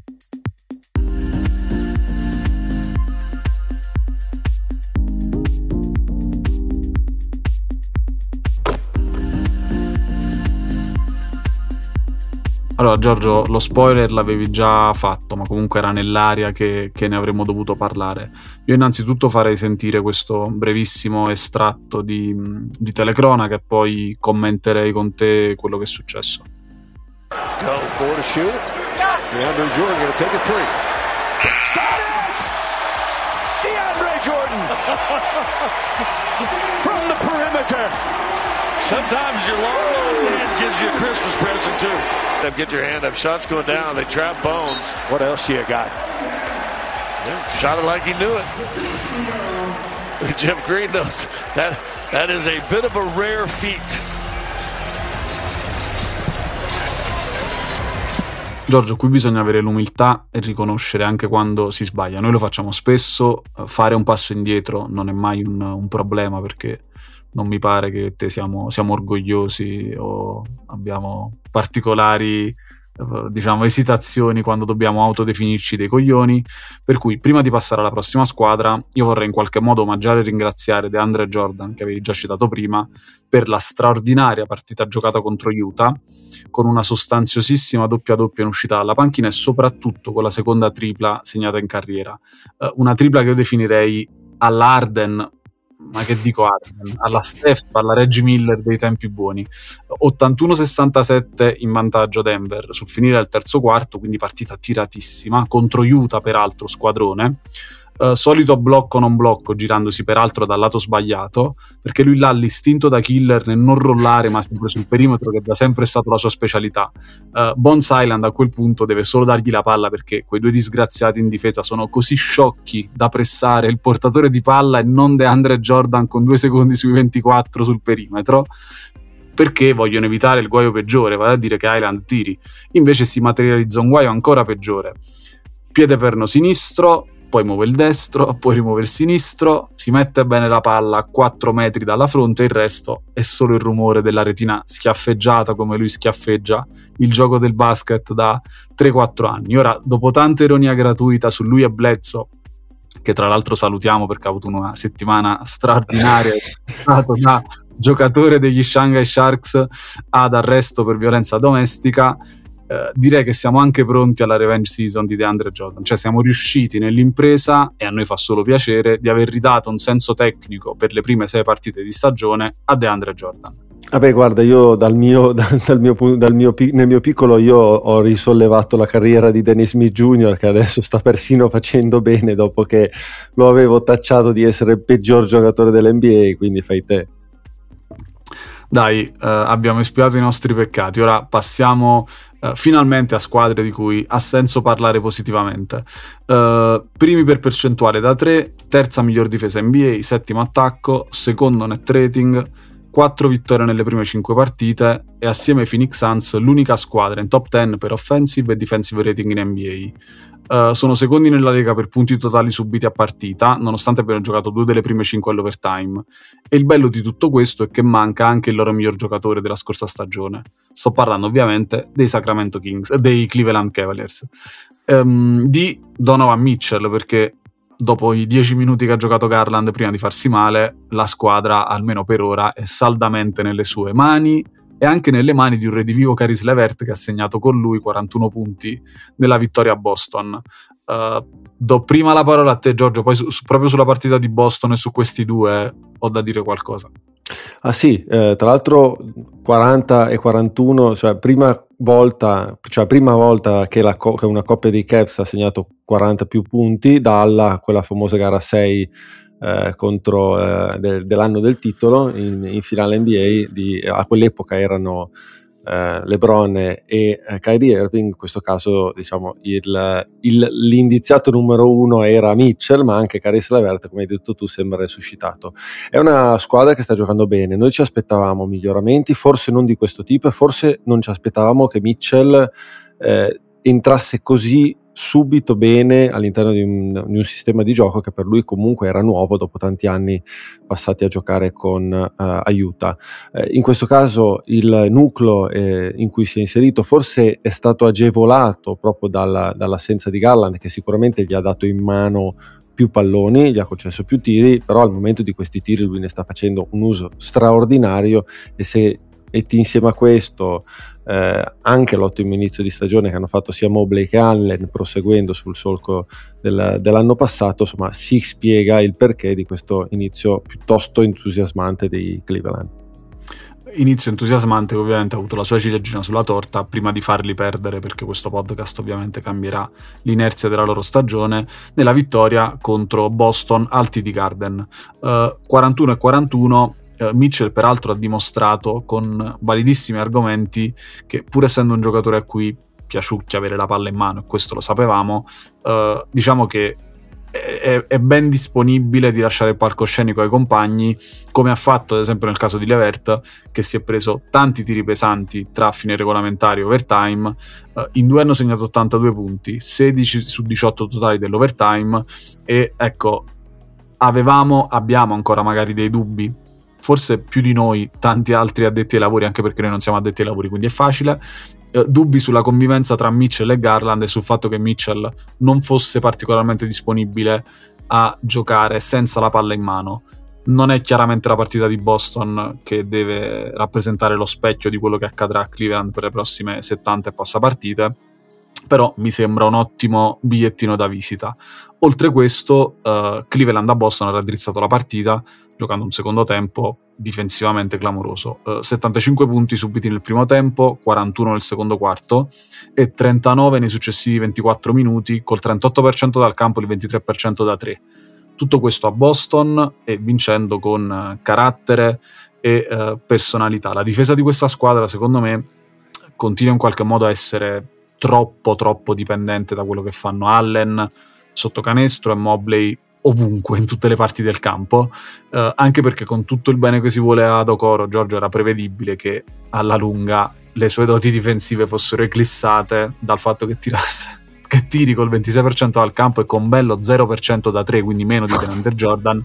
Allora Giorgio, lo spoiler l'avevi già fatto, ma comunque era nell'aria che ne avremmo dovuto parlare. Io innanzitutto farei sentire questo brevissimo estratto di telecronaca e poi commenterei con te quello che è successo. Go, 4 to shoot. DeAndre Jordan going to take a 3. Got it! DeAndre Jordan from the perimeter. Sometimes your long lost hand gives you a Christmas present too. Get your hand up. Shots going down. They trap Bones. What else you got? Yeah, shot it like he knew it. Jeff Green knows that is a bit of a rare feat. Giorgio, qui bisogna avere l'umiltà e riconoscere anche quando si sbaglia. Noi lo facciamo spesso, fare un passo indietro non è mai un problema, perché non mi pare che te siamo orgogliosi o abbiamo particolari, diciamo, esitazioni quando dobbiamo autodefinirci dei coglioni. Per cui, prima di passare alla prossima squadra, io vorrei in qualche modo omaggiare e ringraziare DeAndre Jordan, che avevi già citato prima, per la straordinaria partita giocata contro Utah, con una sostanziosissima doppia-doppia in uscita dalla panchina e soprattutto con la seconda tripla segnata in carriera. Una tripla che io definirei alla Harden, ma che dico Harden, alla Steph, alla Reggie Miller dei tempi buoni. 81-67 in vantaggio Denver sul finire del terzo quarto, quindi partita tiratissima contro Utah, peraltro squadrone. Solito blocco non blocco, girandosi peraltro dal lato sbagliato, perché lui là ha l'istinto da killer nel non rollare ma sempre sul perimetro, che è da sempre stato la sua specialità. Bones Island a quel punto deve solo dargli la palla, perché quei due disgraziati in difesa sono così sciocchi da pressare il portatore di palla e non DeAndre Jordan con 2 secondi sui 24 sul perimetro, perché vogliono evitare il guaio peggiore, vale a dire che Island tiri. Invece si materializza un guaio ancora peggiore: piede perno sinistro, poi muove il destro, poi rimuove il sinistro, si mette bene la palla a 4 metri dalla fronte, il resto è solo il rumore della retina schiaffeggiata come lui schiaffeggia il gioco del basket da 3-4 anni. Ora, dopo tanta ironia gratuita su lui e Bledsoe, che tra l'altro salutiamo perché ha avuto una settimana straordinaria, è stato da giocatore degli Shanghai Sharks ad arresto per violenza domestica, direi che siamo anche pronti alla revenge season di DeAndre Jordan. Cioè siamo riusciti nell'impresa, e a noi fa solo piacere, di aver ridato un senso tecnico per le prime 6 partite di stagione a DeAndre Jordan. Vabbè, guarda, io nel mio piccolo io ho risollevato la carriera di Dennis Smith Jr., che adesso sta persino facendo bene dopo che lo avevo tacciato di essere il peggior giocatore dell'NBA, quindi fai te. Dai, abbiamo espiato i nostri peccati, ora passiamo finalmente a squadre di cui ha senso parlare positivamente. Primi per percentuale da 3, terza miglior difesa NBA, settimo attacco, secondo net rating, 4 vittorie nelle prime 5 partite e assieme ai Phoenix Suns l'unica squadra in top 10 per offensive e defensive rating in NBA. Sono secondi nella Lega per punti totali subiti a partita, nonostante abbiano giocato 2 delle prime 5 all'overtime. E il bello di tutto questo è che manca anche il loro miglior giocatore della scorsa stagione. Sto parlando ovviamente dei Sacramento Kings, dei Cleveland Cavaliers, di Donovan Mitchell, perché dopo i 10 minuti che ha giocato Garland prima di farsi male, la squadra, almeno per ora, è saldamente nelle sue mani e anche nelle mani di un redivivo Caris LeVert che ha segnato con lui 41 punti nella vittoria a Boston. Do prima la parola a te, Giorgio, poi proprio sulla partita di Boston e su questi due ho da dire qualcosa. Ah sì, tra l'altro 40 e 41, cioè prima volta che una coppia di Cavs ha segnato 40 più punti dalla quella famosa gara 6 dell'anno del titolo in finale NBA. A quell'epoca erano LeBron e Kyrie Irving. In questo caso, diciamo, l'indiziato numero 1 era Mitchell, ma anche Caris LeVert, come hai detto tu, sembra resuscitato. È una squadra che sta giocando bene. Noi ci aspettavamo miglioramenti, forse non di questo tipo, e forse non ci aspettavamo che Mitchell entrasse così subito bene all'interno di un sistema di gioco che per lui comunque era nuovo dopo tanti anni passati a giocare con Utah. In questo caso il nucleo in cui si è inserito forse è stato agevolato proprio dall'assenza di Garland, che sicuramente gli ha dato in mano più palloni, gli ha concesso più tiri, però al momento di questi tiri lui ne sta facendo un uso straordinario, e se metti insieme a questo anche l'ottimo inizio di stagione che hanno fatto sia Mobley che Allen, proseguendo sul solco dell'anno passato, insomma si spiega il perché di questo inizio piuttosto entusiasmante dei Cleveland. Inizio entusiasmante che ovviamente ha avuto la sua ciliegina sulla torta prima di farli perdere, perché questo podcast ovviamente cambierà l'inerzia della loro stagione, nella vittoria contro Boston al TD Garden. 41-41. Mitchell peraltro ha dimostrato con validissimi argomenti che, pur essendo un giocatore a cui piaciucchia avere la palla in mano, e questo lo sapevamo, diciamo che è ben disponibile di lasciare il palcoscenico ai compagni, come ha fatto ad esempio nel caso di LeVert, che si è preso tanti tiri pesanti tra fine regolamentare e overtime. In 2 hanno segnato 82 punti, 16 su 18 totali dell'overtime, e ecco, abbiamo ancora magari dei dubbi, forse più di noi tanti altri addetti ai lavori, anche perché noi non siamo addetti ai lavori, quindi è facile, dubbi sulla convivenza tra Mitchell e Garland e sul fatto che Mitchell non fosse particolarmente disponibile a giocare senza la palla in mano. Non è chiaramente la partita di Boston che deve rappresentare lo specchio di quello che accadrà a Cleveland per le prossime 70 e passa partite, però mi sembra un ottimo bigliettino da visita. Oltre questo, Cleveland a Boston ha raddrizzato la partita giocando un secondo tempo difensivamente clamoroso. 75 punti subiti nel primo tempo, 41 nel secondo quarto e 39 nei successivi 24 minuti, col 38% dal campo e il 23% da 3. Tutto questo a Boston e vincendo con carattere e personalità. La difesa di questa squadra, secondo me, continua in qualche modo a essere troppo dipendente da quello che fanno Allen sotto canestro e Mobley ovunque, in tutte le parti del campo, anche perché con tutto il bene che si vuole ad Okoro, Giorgio, era prevedibile che alla lunga le sue doti difensive fossero eclissate dal fatto che tiri col 26% dal campo e con bello 0% da 3, quindi meno di DeAndre Jordan,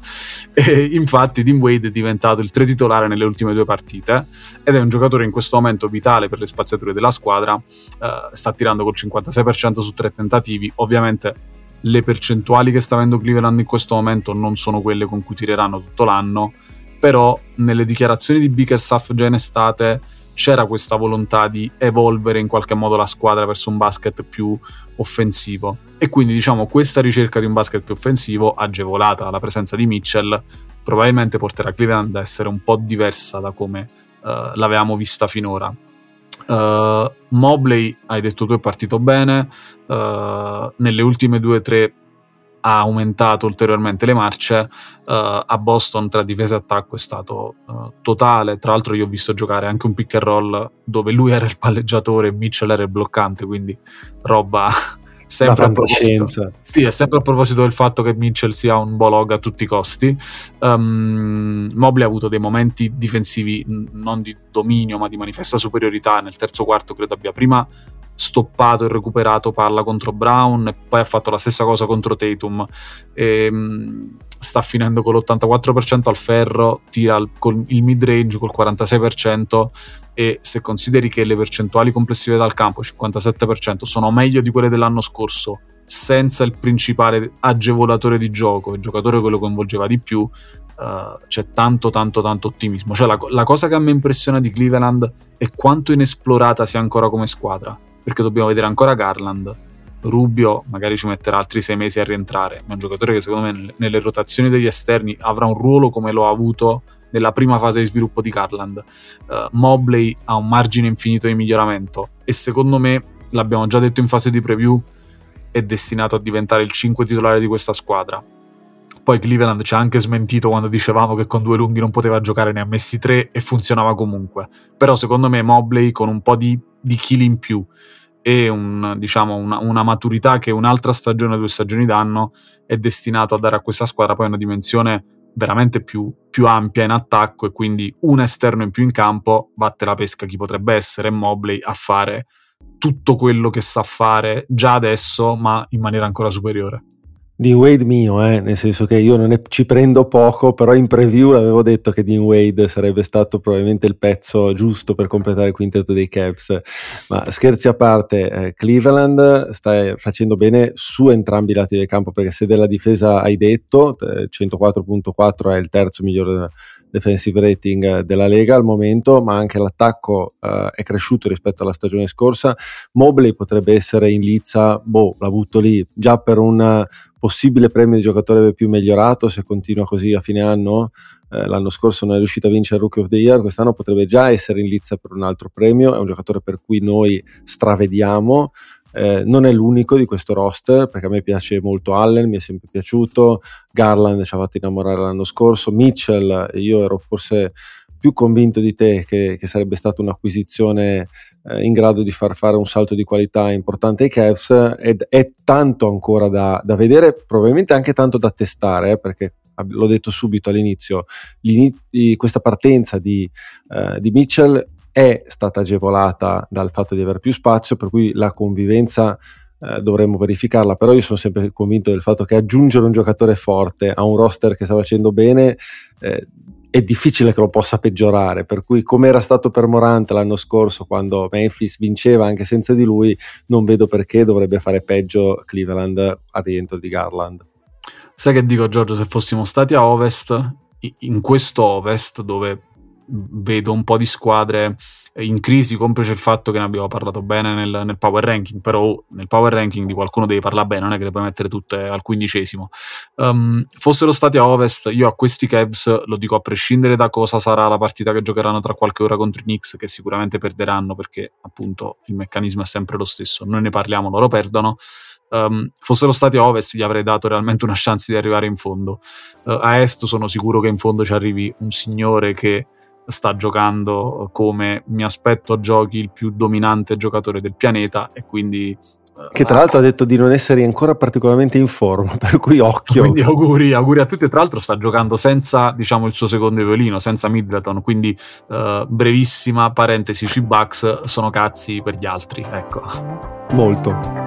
e infatti Dean Wade è diventato il 3 titolare nelle ultime 2 partite ed è un giocatore in questo momento vitale per le spaziature della squadra. Sta tirando col 56% su 3 tentativi. Ovviamente le percentuali che sta avendo Cleveland in questo momento non sono quelle con cui tireranno tutto l'anno, però nelle dichiarazioni di Bickerstaff già in estate c'era questa volontà di evolvere in qualche modo la squadra verso un basket più offensivo, e quindi diciamo questa ricerca di un basket più offensivo, agevolata dalla presenza di Mitchell, probabilmente porterà Cleveland a essere un po' diversa da come l'avevamo vista finora. Mobley, hai detto tu, è partito bene, nelle ultime 2-3 ha aumentato ulteriormente le marce. A Boston tra difesa e attacco è stato totale. Tra l'altro io ho visto giocare anche un pick and roll dove lui era il palleggiatore e Mitchell era il bloccante, quindi roba sempre è sempre a proposito del fatto che Mitchell sia un bolog a tutti i costi. Mobley ha avuto dei momenti difensivi non di dominio ma di manifesta superiorità. Nel terzo quarto credo abbia prima stoppato e recuperato palla contro Brown e poi ha fatto la stessa cosa contro Tatum. Sta finendo con l'84% al ferro, tira con il mid range col 46%, e se consideri che le percentuali complessive dal campo, 57%, sono meglio di quelle dell'anno scorso senza il principale agevolatore di gioco, il giocatore che lo coinvolgeva di più, c'è tanto ottimismo. Cioè la cosa che a me impressiona di Cleveland è quanto inesplorata sia ancora come squadra, perché dobbiamo vedere ancora Garland. Rubio magari ci metterà altri 6 mesi a rientrare, ma è un giocatore che secondo me nelle rotazioni degli esterni avrà un ruolo come lo ha avuto nella prima fase di sviluppo di Garland. Mobley ha un margine infinito di miglioramento e secondo me, l'abbiamo già detto in fase di preview, è destinato a diventare il 5 titolare di questa squadra. Poi Cleveland ci ha anche smentito quando dicevamo che con 2 lunghi non poteva giocare, ne ha messi 3 e funzionava comunque. Però secondo me Mobley, con un po' di chili in più e una maturità che un'altra stagione o 2 stagioni danno, è destinato a dare a questa squadra poi una dimensione veramente più ampia in attacco, e quindi un esterno in più in campo batte la pesca chi potrebbe essere Mobley a fare tutto quello che sa fare già adesso, ma in maniera ancora superiore. Dean Wade mio, nel senso che io non ne ci prendo poco, però in preview avevo detto che Dean Wade sarebbe stato probabilmente il pezzo giusto per completare il quintetto dei Cavs. Ma scherzi a parte, Cleveland sta facendo bene su entrambi i lati del campo, perché se della difesa hai detto 104.4 è il terzo miglior defensive rating della Lega al momento, ma anche l'attacco è cresciuto rispetto alla stagione scorsa. Mobley potrebbe essere in lizza, la butto lì, già per un possibile premio di giocatore più migliorato se continua così a fine anno. L'anno scorso non è riuscito a vincere il Rookie of the Year, quest'anno potrebbe già essere in lizza per un altro premio. È un giocatore per cui noi stravediamo. Non è l'unico di questo roster, perché a me piace molto Allen, mi è sempre piaciuto, Garland ci ha fatto innamorare l'anno scorso, Mitchell io ero forse più convinto di te che sarebbe stata un'acquisizione in grado di far fare un salto di qualità importante ai Cavs, ed è tanto ancora da vedere, probabilmente anche tanto da testare, perché l'ho detto subito all'inizio, questa partenza di Mitchell è stata agevolata dal fatto di avere più spazio, per cui la convivenza dovremmo verificarla, però io sono sempre convinto del fatto che aggiungere un giocatore forte a un roster che sta facendo bene è difficile che lo possa peggiorare, per cui come era stato per Morant l'anno scorso quando Memphis vinceva anche senza di lui, non vedo perché dovrebbe fare peggio Cleveland al rientro di Garland. Sai che dico, Giorgio, se fossimo stati a Ovest, in questo Ovest dove vedo un po' di squadre in crisi, complice il fatto che ne abbiamo parlato bene nel power ranking, però nel power ranking di qualcuno devi parlare bene, non è che le puoi mettere tutte al 15°. Fossero stati a Ovest, io a questi Cavs, lo dico a prescindere da cosa sarà la partita che giocheranno tra qualche ora contro i Knicks, che sicuramente perderanno perché appunto il meccanismo è sempre lo stesso, noi ne parliamo, loro perdono. Fossero stati a Ovest gli avrei dato realmente una chance di arrivare in fondo. A Est sono sicuro che in fondo ci arrivi un signore che sta giocando come mi aspetto giochi il più dominante giocatore del pianeta, e quindi che tra l'altro ha detto di non essere ancora particolarmente in forma, per cui occhio. Quindi auguri a tutti, e tra l'altro sta giocando senza, diciamo, il suo secondo violino, senza Middleton, quindi brevissima parentesi sui Bucks, sono cazzi per gli altri, ecco. Molto.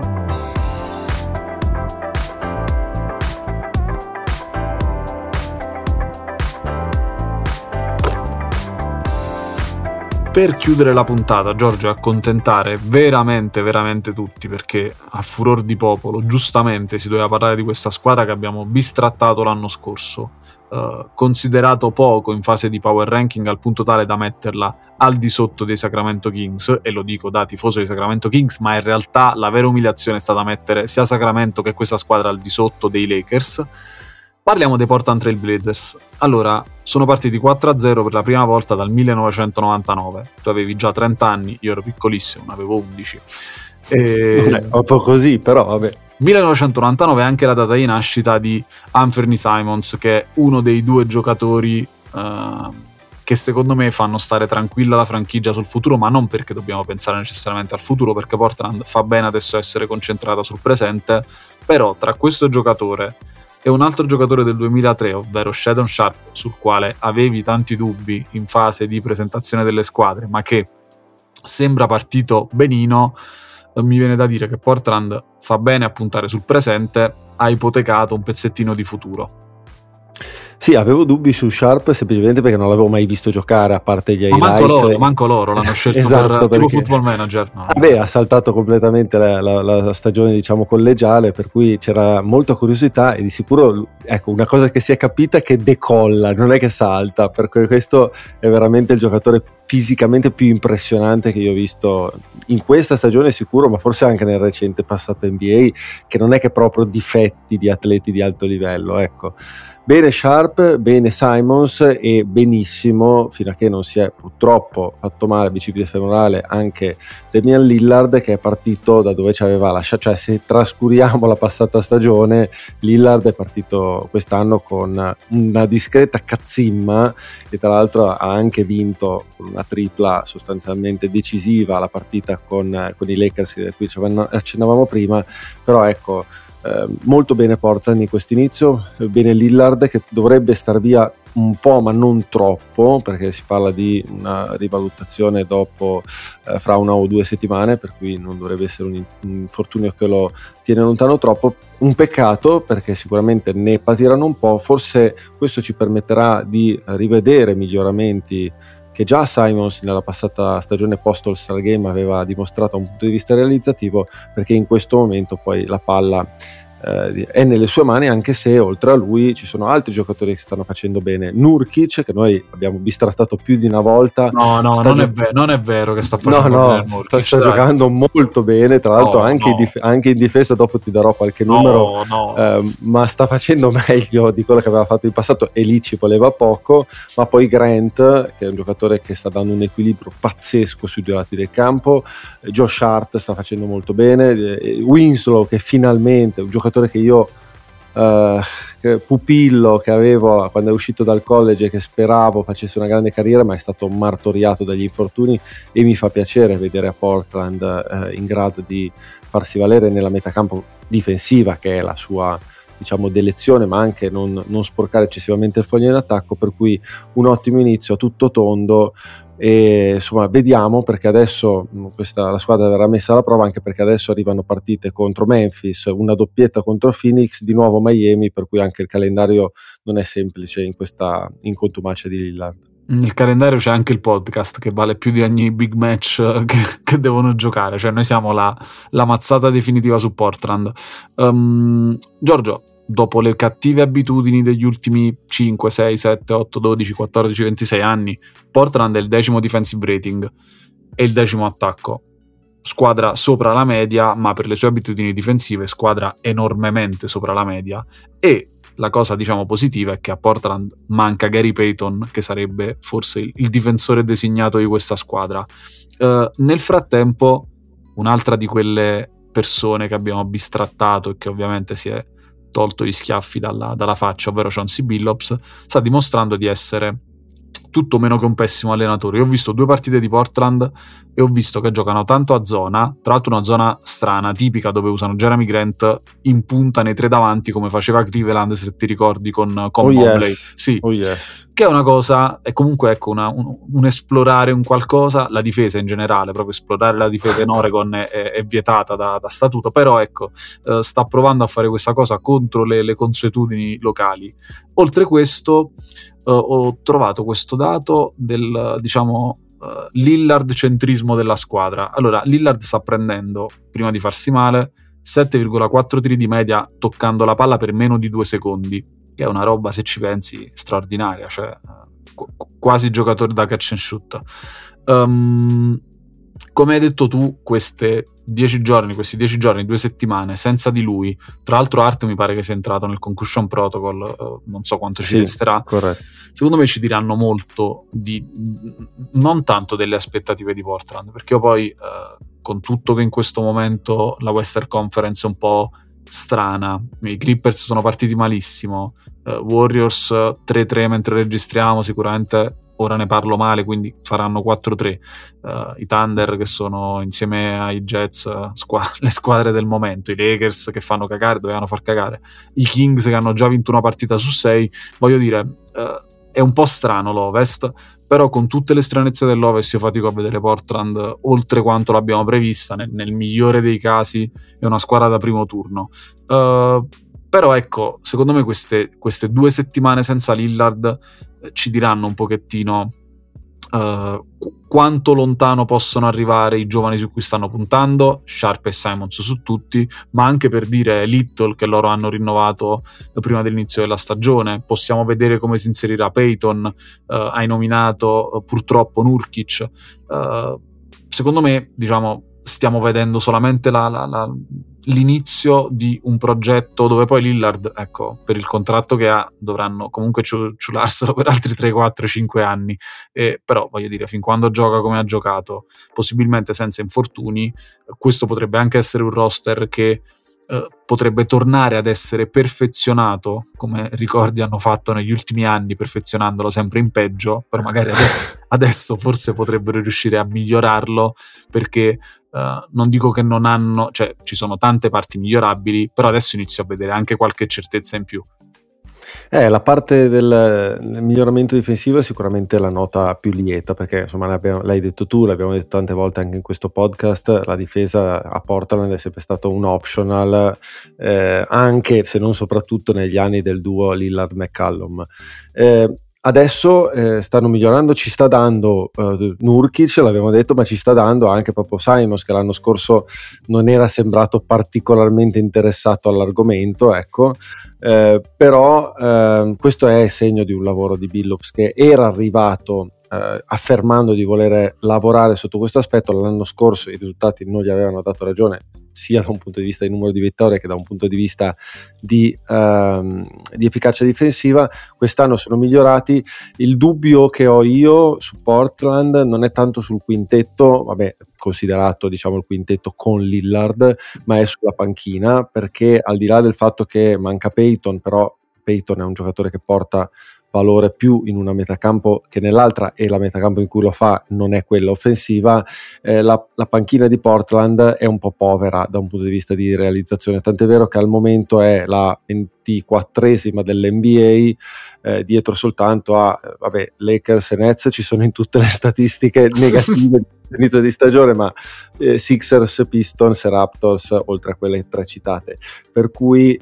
Per chiudere la puntata, Giorgio, accontentare veramente tutti, perché a furor di popolo giustamente si doveva parlare di questa squadra che abbiamo bistrattato l'anno scorso, considerato poco in fase di power ranking al punto tale da metterla al di sotto dei Sacramento Kings, e lo dico da tifoso dei Sacramento Kings, ma in realtà la vera umiliazione è stata mettere sia Sacramento che questa squadra al di sotto dei Lakers. Parliamo dei Portland Trail Blazers. Allora, sono partiti 4-0 per la prima volta dal 1999. Tu avevi già 30 anni, io ero piccolissimo, ne avevo 11. Un po' così, però vabbè. 1999 è anche la data di nascita di Anthony Simons, che è uno dei 2 giocatori che secondo me fanno stare tranquilla la franchigia sul futuro, ma non perché dobbiamo pensare necessariamente al futuro, perché Portland fa bene adesso essere concentrata sul presente, però tra questo giocatore e un altro giocatore del 2003, ovvero Shadon Sharp, sul quale avevi tanti dubbi in fase di presentazione delle squadre, ma che sembra partito benino, mi viene da dire che Portland fa bene a puntare sul presente, ha ipotecato un pezzettino di futuro. Sì, avevo dubbi su Sharp semplicemente perché non l'avevo mai visto giocare, a parte gli highlights. Manco loro l'hanno scelto esatto, per tipo Football Manager. No. Vabbè, ha saltato completamente la stagione, diciamo, collegiale, per cui c'era molta curiosità e di sicuro, ecco, una cosa che si è capita è che decolla, non è che salta, perché questo è veramente il giocatore fisicamente più impressionante che io ho visto in questa stagione sicuro, ma forse anche nel recente passato NBA, che non è che proprio difetti di atleti di alto livello, ecco. Bene Sharp, bene Simons e benissimo, fino a che non si è purtroppo fatto male bicipite femorale, anche Damian Lillard, che è partito da dove ci aveva lasciato. Cioè, se trascuriamo la passata stagione, Lillard è partito quest'anno con una discreta cazzimma e tra l'altro ha anche vinto con una tripla sostanzialmente decisiva la partita con i Lakers, di cui ci accennavamo prima, però ecco, molto bene Portland in questo inizio, bene Lillard che dovrebbe star via un po' ma non troppo, perché si parla di una rivalutazione dopo fra 1 o 2 settimane, per cui non dovrebbe essere un infortunio che lo tiene lontano troppo. Un peccato, perché sicuramente ne patiranno un po', forse questo ci permetterà di rivedere miglioramenti che già Simons nella passata stagione post All-Star Game aveva dimostrato da un punto di vista realizzativo, perché in questo momento poi la palla è nelle sue mani, anche se oltre a lui ci sono altri giocatori che stanno facendo bene. Nurkic, che noi abbiamo bistrattato più di una volta, non è vero che sta facendo bene Nurkic, sta giocando molto bene, tra l'altro anche in difesa, dopo ti darò qualche numero, ma sta facendo meglio di quello che aveva fatto in passato e lì ci voleva poco. Ma poi Grant, che è un giocatore che sta dando un equilibrio pazzesco sui 2 lati del campo, Josh Hart sta facendo molto bene, Winslow, che finalmente un giocatore che io pupillo che avevo quando è uscito dal college e che speravo facesse una grande carriera, ma è stato martoriato dagli infortuni, e mi fa piacere vedere a Portland in grado di farsi valere nella metacampo difensiva, che è la sua, diciamo, d'elezione, ma anche non sporcare eccessivamente il foglio in attacco, per cui un ottimo inizio a tutto tondo. E insomma vediamo, perché adesso la squadra verrà messa alla prova, anche perché adesso arrivano partite contro Memphis, una doppietta contro Phoenix, di nuovo Miami, per cui anche il calendario non è semplice in questa incontumacia di Lillard. Il calendario, c'è anche il podcast che vale più di ogni big match che devono giocare, cioè noi siamo la mazzata definitiva su Portland. Giorgio, dopo le cattive abitudini degli ultimi 5, 6, 7, 8, 12, 14, 26 anni, Portland è il 10° defensive rating e il 10° attacco. Squadra sopra la media, ma per le sue abitudini difensive squadra enormemente sopra la media. E la cosa, diciamo, positiva è che a Portland manca Gary Payton, che sarebbe forse il difensore designato di questa squadra. Nel frattempo, un'altra di quelle persone che abbiamo bistrattato e che ovviamente si è tolto gli schiaffi dalla faccia, ovvero Chauncey Billups, sta dimostrando di essere tutto meno che un pessimo allenatore. Io ho visto 2 partite di Portland e ho visto che giocano tanto a zona, tra l'altro una zona strana, tipica, dove usano Jeremy Grant in punta nei 3 davanti, come faceva Cleveland, se ti ricordi, con Mobley. Yes. Sì. Oh yes. Che è una cosa, e comunque ecco un esplorare un qualcosa, la difesa in generale, proprio esplorare la difesa in Oregon è vietata da statuto, però ecco, sta provando a fare questa cosa contro le consuetudini locali. Oltre questo, ho trovato questo dato del, diciamo, Lillard centrismo della squadra. Allora, Lillard sta prendendo, prima di farsi male, 7,4 tiri di media toccando la palla per meno di 2 secondi, che è una roba, se ci pensi, straordinaria, cioè quasi giocatore da catch and shoot. Come hai detto tu, questi 10 giorni, 2 settimane senza di lui, tra l'altro Hart mi pare che sia entrato nel concussion protocol, non so quanto ci resterà. Corretto. Secondo me ci diranno molto non tanto delle aspettative di Portland, perché io poi con tutto che in questo momento la Western Conference è un po' strana, i Clippers sono partiti malissimo, Warriors 3-3 mentre registriamo, sicuramente ora ne parlo male, quindi faranno 4-3. I Thunder che sono insieme ai Jets le squadre del momento, i Lakers che fanno cagare, dovevano far cagare, i Kings che hanno già vinto una partita su 6, voglio dire, è un po' strano l'Ovest, però con tutte le stranezze dell'Ovest io fatico a vedere Portland oltre quanto l'abbiamo prevista, nel migliore dei casi è una squadra da primo turno. Però ecco, secondo me queste 2 settimane senza Lillard ci diranno un pochettino quanto lontano possono arrivare i giovani su cui stanno puntando, Sharp e Simons su tutti, ma anche per dire Little, che loro hanno rinnovato prima dell'inizio della stagione. Possiamo vedere come si inserirà Peyton, hai nominato purtroppo Nurkic. Secondo me, diciamo, stiamo vedendo solamente l'inizio di un progetto dove poi Lillard, ecco, per il contratto che ha, dovranno comunque ciularselo per altri 3, 4, 5 anni, però voglio dire, fin quando gioca come ha giocato, possibilmente senza infortuni, questo potrebbe anche essere un roster che potrebbe tornare ad essere perfezionato, come ricordi hanno fatto negli ultimi anni, perfezionandolo sempre in peggio, però magari adesso forse potrebbero riuscire a migliorarlo, perché non dico che non hanno, cioè ci sono tante parti migliorabili, però adesso inizio a vedere anche qualche certezza in più. La parte del miglioramento difensivo è sicuramente la nota più lieta, perché insomma l'hai detto tu, l'abbiamo detto tante volte anche in questo podcast, la difesa a Portland è sempre stato un optional, anche se non soprattutto negli anni del duo Lillard-McCallum. Adesso stanno migliorando, ci sta dando Nurkic, l'abbiamo detto, ma ci sta dando anche proprio Simons, che l'anno scorso non era sembrato particolarmente interessato all'argomento, ecco. Però questo è segno di un lavoro di Billups che era arrivato affermando di voler lavorare sotto questo aspetto. L'anno scorso i risultati non gli avevano dato ragione, sia da un punto di vista di numero di vittorie che da un punto di vista di efficacia difensiva. Quest'anno sono migliorati. Il dubbio che ho io su Portland non è tanto sul quintetto, vabbè, considerato diciamo il quintetto con Lillard, ma è sulla panchina, perché al di là del fatto che manca Peyton, però Peyton è un giocatore che porta valore più in una metacampo che nell'altra, e la metacampo in cui lo fa non è quella offensiva. La panchina di Portland è un po' povera da un punto di vista di realizzazione, tant'è vero che al momento è la 24esima dell'NBA, dietro soltanto a Lakers e Nets. Ci sono in tutte le statistiche negative all'inizio di stagione, ma Sixers, Pistons e Raptors, oltre a quelle 3 citate, per cui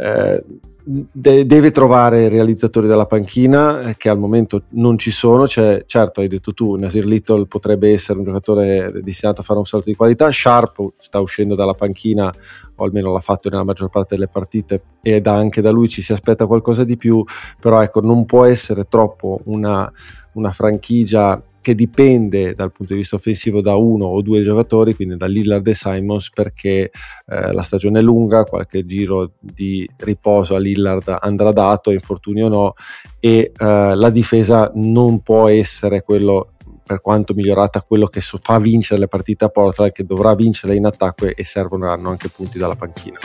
deve trovare realizzatori dalla panchina che al momento non ci sono. Certo, hai detto tu, Nasir Little potrebbe essere un giocatore destinato a fare un salto di qualità. Sharp sta uscendo dalla panchina, o almeno l'ha fatto nella maggior parte delle partite, ed anche da lui ci si aspetta qualcosa di più, però ecco, non può essere troppo una franchigia che dipende dal punto di vista offensivo da 1 o 2 giocatori, quindi da Lillard e Simons, perché la stagione è lunga, qualche giro di riposo a Lillard andrà dato, infortuni o no, e la difesa non può essere quello, per quanto migliorata, quello che fa vincere le partite a Portland, che dovrà vincere in attacco, e servono anche punti dalla panchina.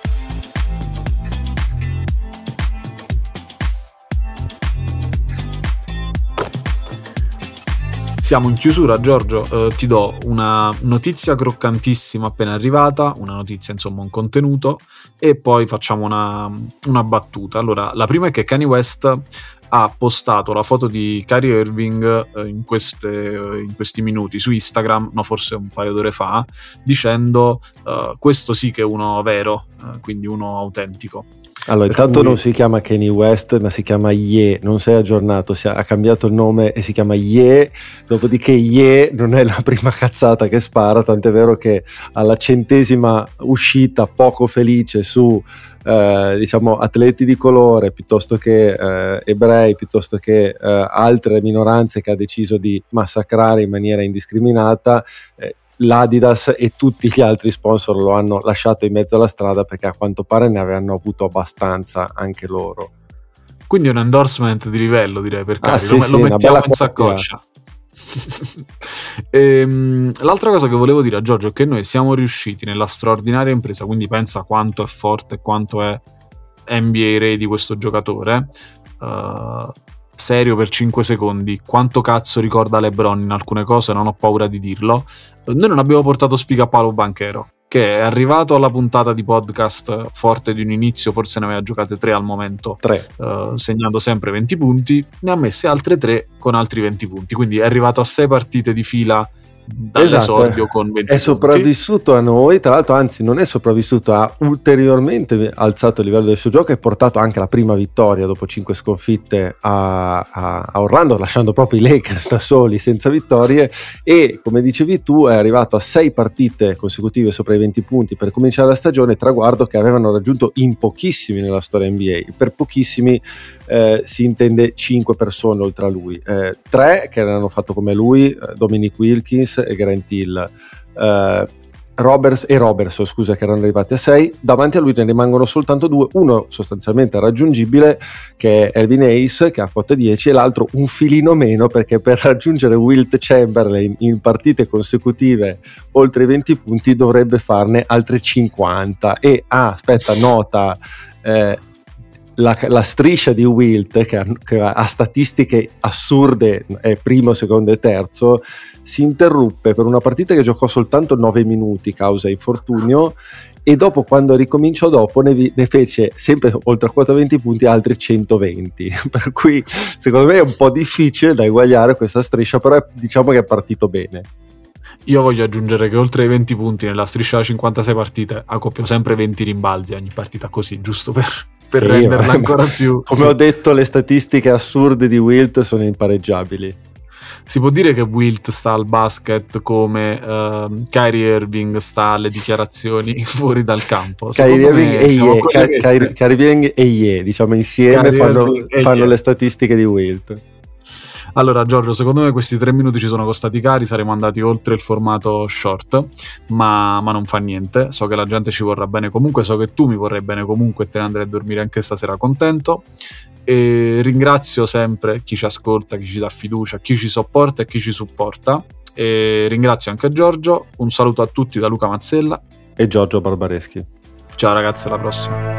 Siamo in chiusura, Giorgio, ti do una notizia croccantissima appena arrivata, una notizia, insomma, un contenuto, e poi facciamo una battuta. Allora, la prima è che Kanye West ha postato la foto di Kyrie Irving in questi minuti su Instagram, no, forse un paio d'ore fa, dicendo questo sì che è uno vero, quindi uno autentico. Allora, intanto non si chiama Kanye West, ma si chiama Ye, non sei aggiornato, ha cambiato il nome e si chiama Ye. Dopodiché Ye non è la prima cazzata che spara, tant'è vero che alla 100ª uscita poco felice su diciamo atleti di colore, piuttosto che ebrei, piuttosto che altre minoranze che ha deciso di massacrare in maniera indiscriminata, l'Adidas e tutti gli altri sponsor lo hanno lasciato in mezzo alla strada, perché a quanto pare ne avevano avuto abbastanza anche loro. Quindi un endorsement di livello, direi, per Kyrie. Sì, lo mettiamo in saccoccia. L'altra cosa che volevo dire a Giorgio è che noi siamo riusciti nella straordinaria impresa, quindi pensa quanto è forte e quanto è NBA ready questo giocatore, serio per 5 secondi quanto cazzo ricorda LeBron in alcune cose, non ho paura di dirlo. Noi non abbiamo portato sfiga a Paolo Banchero, che è arrivato alla puntata di podcast forte di un inizio, forse ne aveva giocate 3 al momento, 3, segnando sempre 20 punti, ne ha messe altre 3 con altri 20 punti, quindi è arrivato a 6 partite di fila dall'esordio, esatto, con 20 è sopravvissuto a noi, tra l'altro, anzi non è sopravvissuto, ha ulteriormente alzato il livello del suo gioco e portato anche la prima vittoria dopo 5 sconfitte a Orlando, lasciando proprio i Lakers da soli senza vittorie, e come dicevi tu è arrivato a 6 partite consecutive sopra i 20 punti per cominciare la stagione, traguardo che avevano raggiunto in pochissimi nella storia NBA. Per pochissimi si intende 5 persone oltre a lui, 3 che hanno fatto come lui, Dominic Wilkins e Grant Hill, Robertson, scusa, che erano arrivati a 6. Davanti a lui ne rimangono soltanto 2, uno sostanzialmente raggiungibile che è Elvin Hayes, che ha fatto 10, e l'altro un filino meno, perché per raggiungere Wilt Chamberlain in partite consecutive oltre i 20 punti dovrebbe farne altre 50. E nota la striscia di Wilt, che ha statistiche assurde, è primo, secondo e terzo, si interruppe per una partita che giocò soltanto 9 minuti causa infortunio, e dopo, quando ricominciò dopo, ne fece sempre oltre a quota 20 punti altri 120, per cui secondo me è un po' difficile da eguagliare questa striscia, però diciamo che è partito bene. Io voglio aggiungere che oltre ai 20 punti nella striscia da 56 partite accoppiò sempre 20 rimbalzi ogni partita, così, giusto per renderla ancora più... Come ho detto, le statistiche assurde di Wilt sono impareggiabili. Si può dire che Wilt sta al basket come Kyrie Irving sta alle dichiarazioni fuori dal campo. Kyrie Irving e Ye, diciamo, insieme fanno le statistiche di Wilt. Allora Giorgio, secondo me questi 3 minuti ci sono costati cari, saremo andati oltre il formato short, ma non fa niente, so che la gente ci vorrà bene comunque, so che tu mi vorrai bene comunque e te ne andrai a dormire anche stasera contento, e ringrazio sempre chi ci ascolta, chi ci dà fiducia, chi ci sopporta e chi ci supporta, e ringrazio anche Giorgio. Un saluto a tutti da Luca Mazzella e Giorgio Barbareschi. Ciao ragazzi, alla prossima.